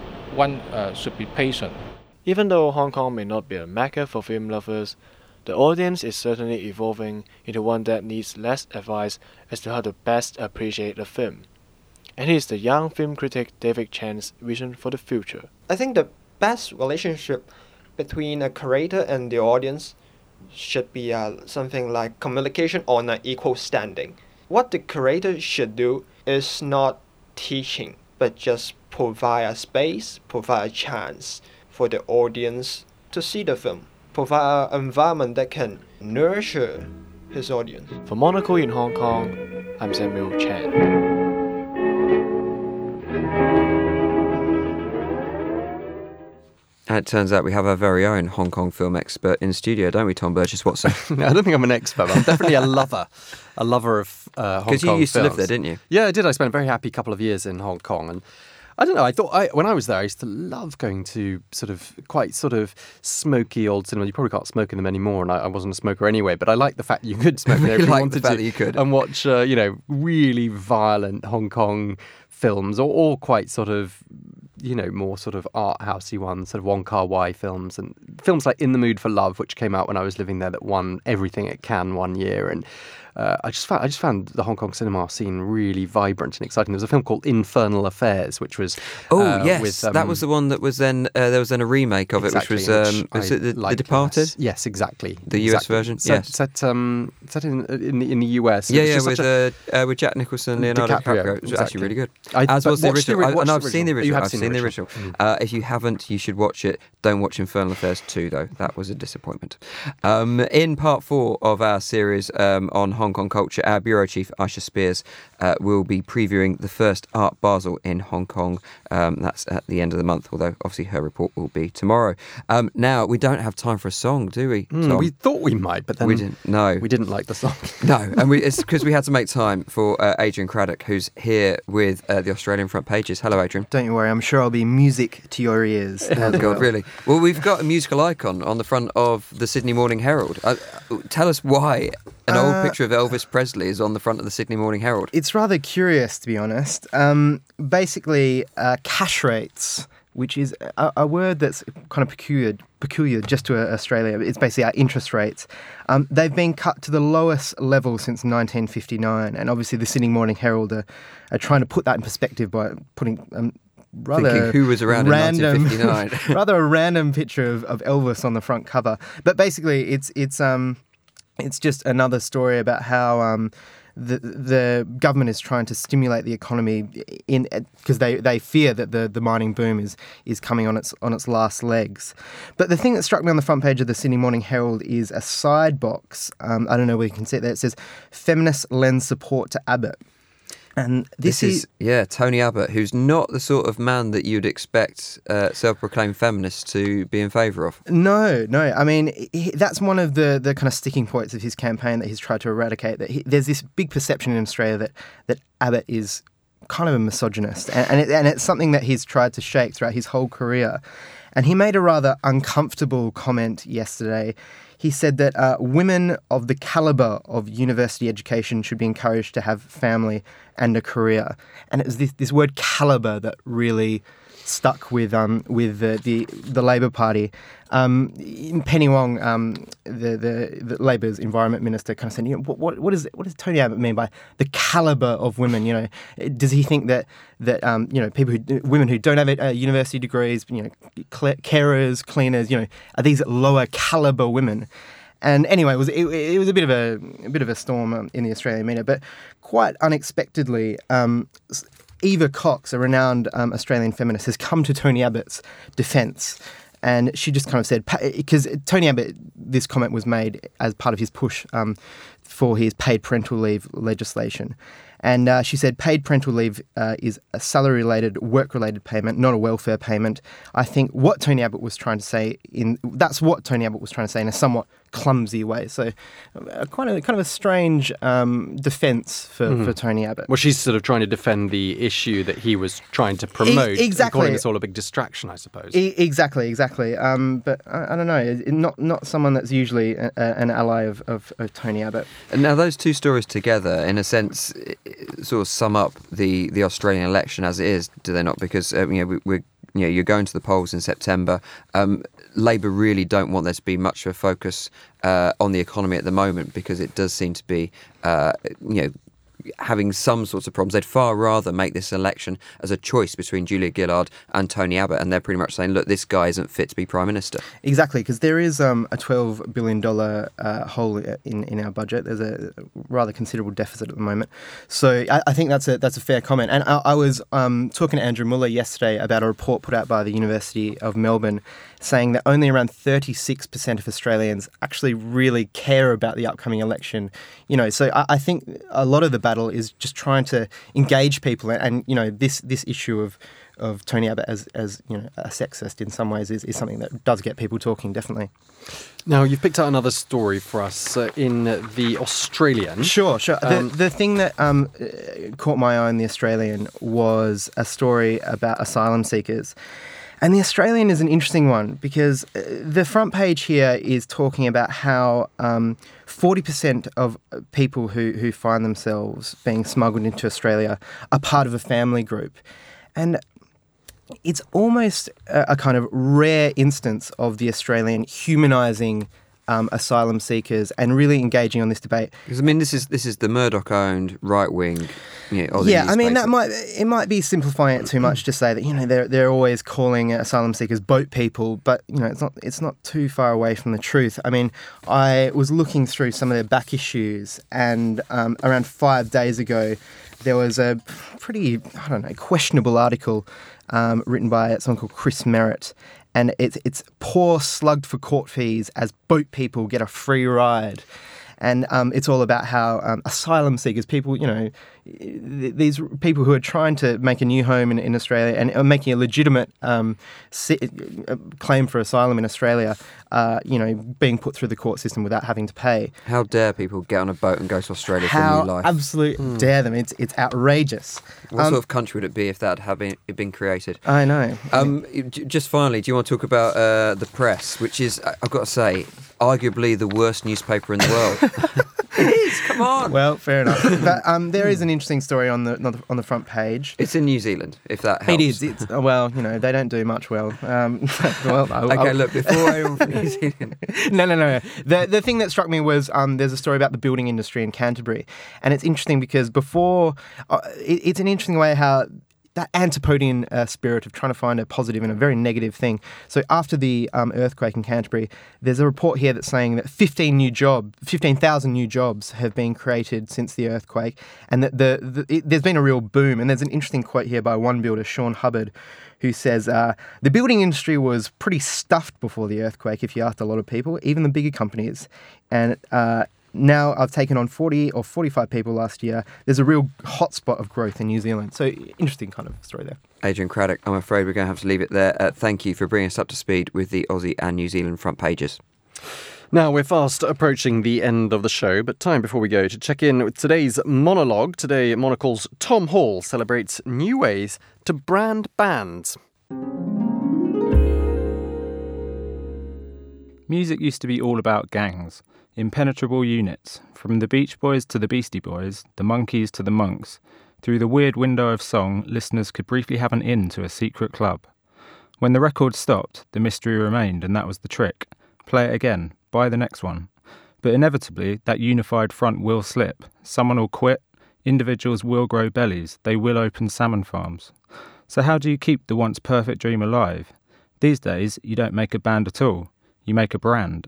C: one uh, should be patient.
V: Even though Hong Kong may not be a mecca for film lovers, the audience is certainly evolving into one that needs less advice as to how to best appreciate a film. And here's the young film critic David Chan's vision for the future.
F: I think the best relationship between a curator and the audience should be uh, something like communication on an equal standing. What the curator should do is not teaching, but just provide a space, provide a chance for the audience to see the film, provide an environment that can nurture his audience.
V: For Monaco in Hong Kong, I'm Samuel Chan.
A: It turns out we have our very own Hong Kong film expert in studio, don't we, Tom Burgess-Watson?
B: I don't think I'm an expert, but I'm definitely a lover, a lover of uh, Hong Kong films.
A: Because you used to live there, didn't you?
B: Yeah, I did. I spent a very happy couple of years in Hong Kong, and I don't know, I thought, I, when I was there, I used to love going to sort of, quite sort of smoky old cinema. You probably can't smoke in them anymore, and I, I wasn't a smoker anyway, but I liked the fact you could smoke there if you wanted
A: the fact
B: to.
A: That you could.
B: And watch, uh, you know, really violent Hong Kong films, or, or quite sort of you know, more sort of art housey ones, sort of Wong Kar-wai films, and films like In the Mood for Love, which came out when I was living there, that won everything at Cannes one year, and uh, I just found I just found the Hong Kong cinema scene really vibrant and exciting. There was a film called Infernal Affairs, which was
A: oh
B: uh,
A: yes,
B: with, um,
A: that was the one that was then uh, there was then a remake of
B: exactly,
A: it, which was um,
B: which
A: was it the, the Departed?
B: Yes, yes, exactly.
A: The U S
B: exactly.
A: version,
B: set,
A: yes.
B: Set um set in in the in the U S.
A: Yeah, yeah, with a, uh, with Jack Nicholson and Leonardo DiCaprio. DiCaprio. It was
B: exactly.
A: actually really good.
B: I,
A: As was the original.
B: The,
A: I, and I've
B: the
A: seen the original.
B: You have
A: I've
B: seen,
A: seen
B: the
A: the
B: original.
A: original.
B: Mm.
A: Uh, if you haven't, you should watch it. Don't watch Infernal Affairs two, though. That was a disappointment. Um, in part four of our series um, on Hong Kong culture, our bureau chief, Aisha Spears, uh, will be previewing the first Art Basel in Hong Kong. Um, that's at the end of the month, although obviously her report will be tomorrow. Um, now, we don't have time for a song, do we,
B: Mm,
A: Tom?
B: we thought we might, but then
A: we didn't. No,
B: we didn't like the song.
A: No, and we, it's because we had to make time for uh, Adrian Craddock, who's here with uh, the Australian Front Pages. Hello, Adrian.
G: Don't you worry, I'm sure I'll be music to your ears.
A: Oh, God, really? Well, we've got a musical icon on the front of the Sydney Morning Herald. Uh, tell us why an
G: Uh,
A: old picture of Elvis Presley is on the front of the Sydney Morning Herald.
G: It's rather curious, to be honest. Um, basically, uh, cash rates, which is a, a word that's kind of peculiar, peculiar just to uh, Australia. It's basically our interest rates. Um, they've been cut to the lowest level since nineteen fifty-nine, and obviously the Sydney Morning Herald are, are trying to put that in perspective by putting um, rather
A: Thinking who was around
G: random,
A: in nineteen fifty-nine.
G: rather a random picture of, of Elvis on the front cover. But basically, it's it's um it's just another story about how um. The the government is trying to stimulate the economy in because they, they fear that the, the mining boom is is coming on its on its last legs. But the thing that struck me on the front page of the Sydney Morning Herald is a side box. Um, I don't know whether you can see it there. It says "Feminists lend support to Abbott." And this,
A: this is, yeah, Tony Abbott, who's not the sort of man that you'd expect uh, self-proclaimed feminists to be in favour of.
G: No, no. I mean, he, that's one of the, the kind of sticking points of his campaign that he's tried to eradicate. That he, there's this big perception in Australia that, that Abbott is kind of a misogynist. And, and, it, and it's something that he's tried to shake throughout his whole career. And he made a rather uncomfortable comment yesterday. He said that uh, women of the calibre of university education should be encouraged to have family and a career. And it was this, this word calibre that really stuck with um with the the, the Labor Party. Um, Penny Wong, um, the, the the Labor's Environment Minister, kind of said, you know, what what what is what does Tony Abbott mean by the calibre of women? You know, does he think that that um you know people who women who don't have uh, university degrees, you know, carers, cleaners, you know, are these lower calibre women? And anyway, it was it, it was a bit of a, a bit of a storm um, in the Australian media, but quite unexpectedly, um, Eva Cox, a renowned um, Australian feminist, has come to Tony Abbott's defence. And she just kind of said, because Tony Abbott, this comment was made as part of his push um, for his paid parental leave legislation. And uh, she said paid parental leave uh, is a salary-related, work-related payment, not a welfare payment. I think what Tony Abbott was trying to say, in that's what Tony Abbott was trying to say in a somewhat clumsy way. So uh, quite a kind of a strange um, defence for, mm-hmm. for Tony Abbott.
B: Well, she's sort of trying to defend the issue that he was trying to promote.
G: E- exactly.
B: Calling this all a big distraction, I suppose.
G: E- exactly, exactly. Um, but I, I don't know, not not someone that's usually a, a, an ally of, of, of Tony Abbott.
A: And now those two stories together, in a sense, sort of sum up the, the Australian election as it is, do they not? Because uh, you know we, we're you know you're going to the polls in September. Um, Labour really don't want there to be much of a focus uh, on the economy at the moment because it does seem to be uh, you know. having some sorts of problems. They'd far rather make this election as a choice between Julia Gillard and Tony Abbott, and they're pretty much saying, look, this guy isn't fit to be Prime Minister.
G: Exactly, because there is um, a twelve billion dollars uh, hole in, in our budget. There's a rather considerable deficit at the moment. So I, I think that's a that's a fair comment. And I, I was um, talking to Andrew Muller yesterday about a report put out by the University of Melbourne saying that only around thirty-six percent of Australians actually really care about the upcoming election. You know, so I, I think a lot of the battle is just trying to engage people, and, and you know, this this issue of of Tony Abbott as as you know a sexist in some ways is, is something that does get people talking, definitely.
B: Now, you've picked out another story for us uh, in the Australian.
G: Sure, sure.
B: Um,
G: the, the thing that um, caught my eye in the Australian was a story about asylum seekers. And the Australian is an interesting one because the front page here is talking about how um, forty percent of people who, who find themselves being smuggled into Australia are part of a family group. And it's almost a, a kind of rare instance of the Australian humanising um, asylum seekers and really engaging on this debate.
A: Because I mean, this is this is the Murdoch-owned right-wing. You know, Aussie
G: yeah, I mean
A: newspaper.
G: that might it might be simplifying it too much to say that you know they're they're always calling asylum seekers boat people, but you know it's not it's not too far away from the truth. I mean, I was looking through some of their back issues, and um, around five days ago, there was a pretty I don't know questionable article um, written by someone called Chris Merritt. And it's it's poor slugged for court fees as boat people get a free ride. And um, it's all about how um, asylum seekers, people, you know, th- these people who are trying to make a new home in, in Australia and are making a legitimate um, si- claim for asylum in Australia, uh, you know, being put through the court system without having to pay.
A: How dare people get on a boat and go to Australia
G: How
A: for a new life?
G: absolute mm. dare them. It's it's outrageous.
A: What
G: um,
A: sort of country would it be if that had been, been created?
G: I know.
A: Um, just finally, do you want to talk about uh, the Press, which is, I've got to say, arguably the worst newspaper in the world? It is, come on.
G: Well, fair enough. But um, there is an interesting story on the on the, on the front page.
A: It's in New Zealand, if that helps.
G: It is. It's, well, you know, they don't do much well. Um, well I'll,
A: okay,
G: I'll...
A: look, before anyone from New Zealand...
G: no, no, no. The, the thing that struck me was um, there's a story about the building industry in Canterbury. And it's interesting because before... Uh, it, it's an interesting way how... that antipodean uh, spirit of trying to find a positive in a very negative thing. So after the um, earthquake in Canterbury, there's a report here that's saying that fifteen new job, fifteen thousand new jobs have been created since the earthquake, and that the, the it, there's been a real boom. And there's an interesting quote here by one builder, Sean Hubbard, who says, uh, the building industry was pretty stuffed before the earthquake, if you asked a lot of people, even the bigger companies. And uh, now I've taken on forty or forty-five people last year. There's a real hotspot of growth in New Zealand. So interesting kind of story there.
A: Adrian Craddock, I'm afraid we're going to have to leave it there. Uh, thank you for bringing us up to speed with the Aussie and New Zealand front pages.
B: Now, we're fast approaching the end of the show, but time before we go to check in with today's monologue. Today, Monocle's Tom Hall celebrates new ways to brand bands.
H: Music used to be all about gangs, impenetrable units, from the Beach Boys to the Beastie Boys, the Monkees to the Monks. Through the weird window of song, listeners could briefly have an in to a secret club. When the record stopped, the mystery remained, and that was the trick. Play it again, buy the next one. But inevitably, that unified front will slip. Someone will quit, individuals will grow bellies, they will open salmon farms. So how do you keep the once perfect dream alive? These days, you don't make a band at all, you make a brand.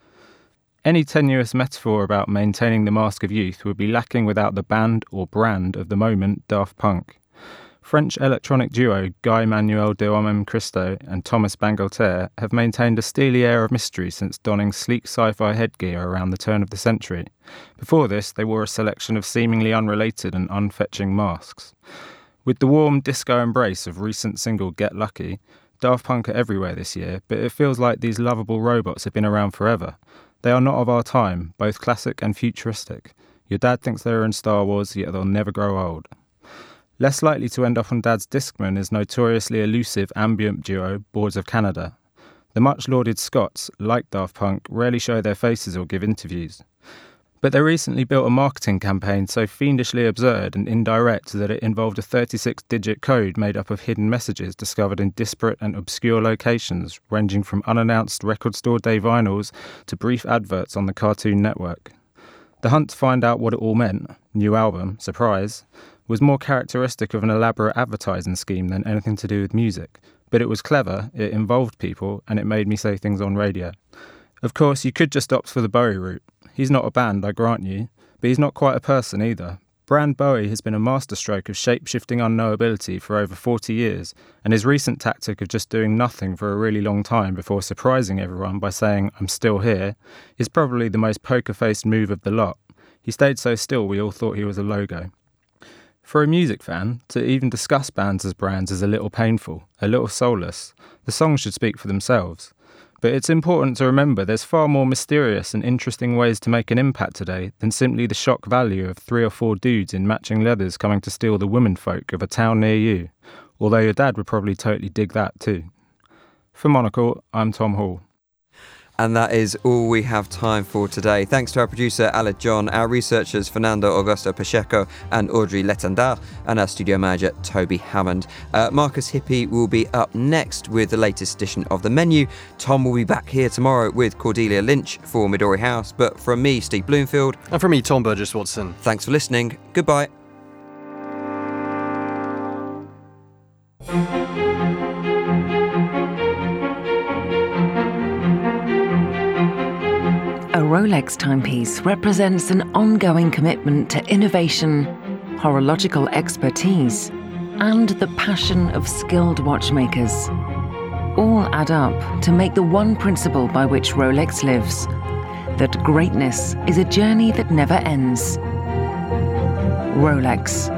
H: Any tenuous metaphor about maintaining the mask of youth would be lacking without the band or brand of the moment, Daft Punk. French electronic duo Guy Manuel de Homem Christo and Thomas Bangalter have maintained a steely air of mystery since donning sleek sci-fi headgear around the turn of the century. Before this, they wore a selection of seemingly unrelated and unfetching masks. With the warm disco embrace of recent single Get Lucky, Daft Punk are everywhere this year, but it feels like these lovable robots have been around forever. They are not of our time, both classic and futuristic. Your dad thinks they were in Star Wars, yet they'll never grow old. Less likely to end up on Dad's Discman is notoriously elusive ambient duo Boards of Canada. The much-lauded Scots, like Daft Punk, rarely show their faces or give interviews. But they recently built a marketing campaign so fiendishly absurd and indirect that it involved a thirty-six digit code made up of hidden messages discovered in disparate and obscure locations, ranging from unannounced record store day vinyls to brief adverts on the Cartoon Network. The hunt to find out what it all meant, new album, surprise, was more characteristic of an elaborate advertising scheme than anything to do with music. But it was clever, it involved people, and it made me say things on radio. Of course, you could just opt for the Bowie route. He's not a band, I grant you, but he's not quite a person either. Brand Bowie has been a masterstroke of shape-shifting unknowability for over forty years, and his recent tactic of just doing nothing for a really long time before surprising everyone by saying, "I'm still here," is probably the most poker-faced move of the lot. He stayed so still we all thought he was a logo. For a music fan, to even discuss bands as brands is a little painful, a little soulless. The songs should speak for themselves. But it's important to remember there's far more mysterious and interesting ways to make an impact today than simply the shock value of three or four dudes in matching leathers coming to steal the womenfolk of a town near you, although your dad would probably totally dig that too. For Monocle, I'm Tom Hall.
A: And that is all we have time for today. Thanks to our producer, Aled John, our researchers, Fernando Augusto Pacheco and Audrey Letendard, and our studio manager, Toby Hammond. Uh, Marcus Hippie will be up next with the latest edition of The Menu. Tom will be back here tomorrow with Cordelia Lynch for Midori House. But from me, Steve Bloomfield.
B: And from me, Tom Burgess-Watson.
A: Thanks for listening. Goodbye.
U: A Rolex timepiece represents an ongoing commitment to innovation, horological expertise, and the passion of skilled watchmakers. All add up to make the one principle by which Rolex lives, that greatness is a journey that never ends. Rolex.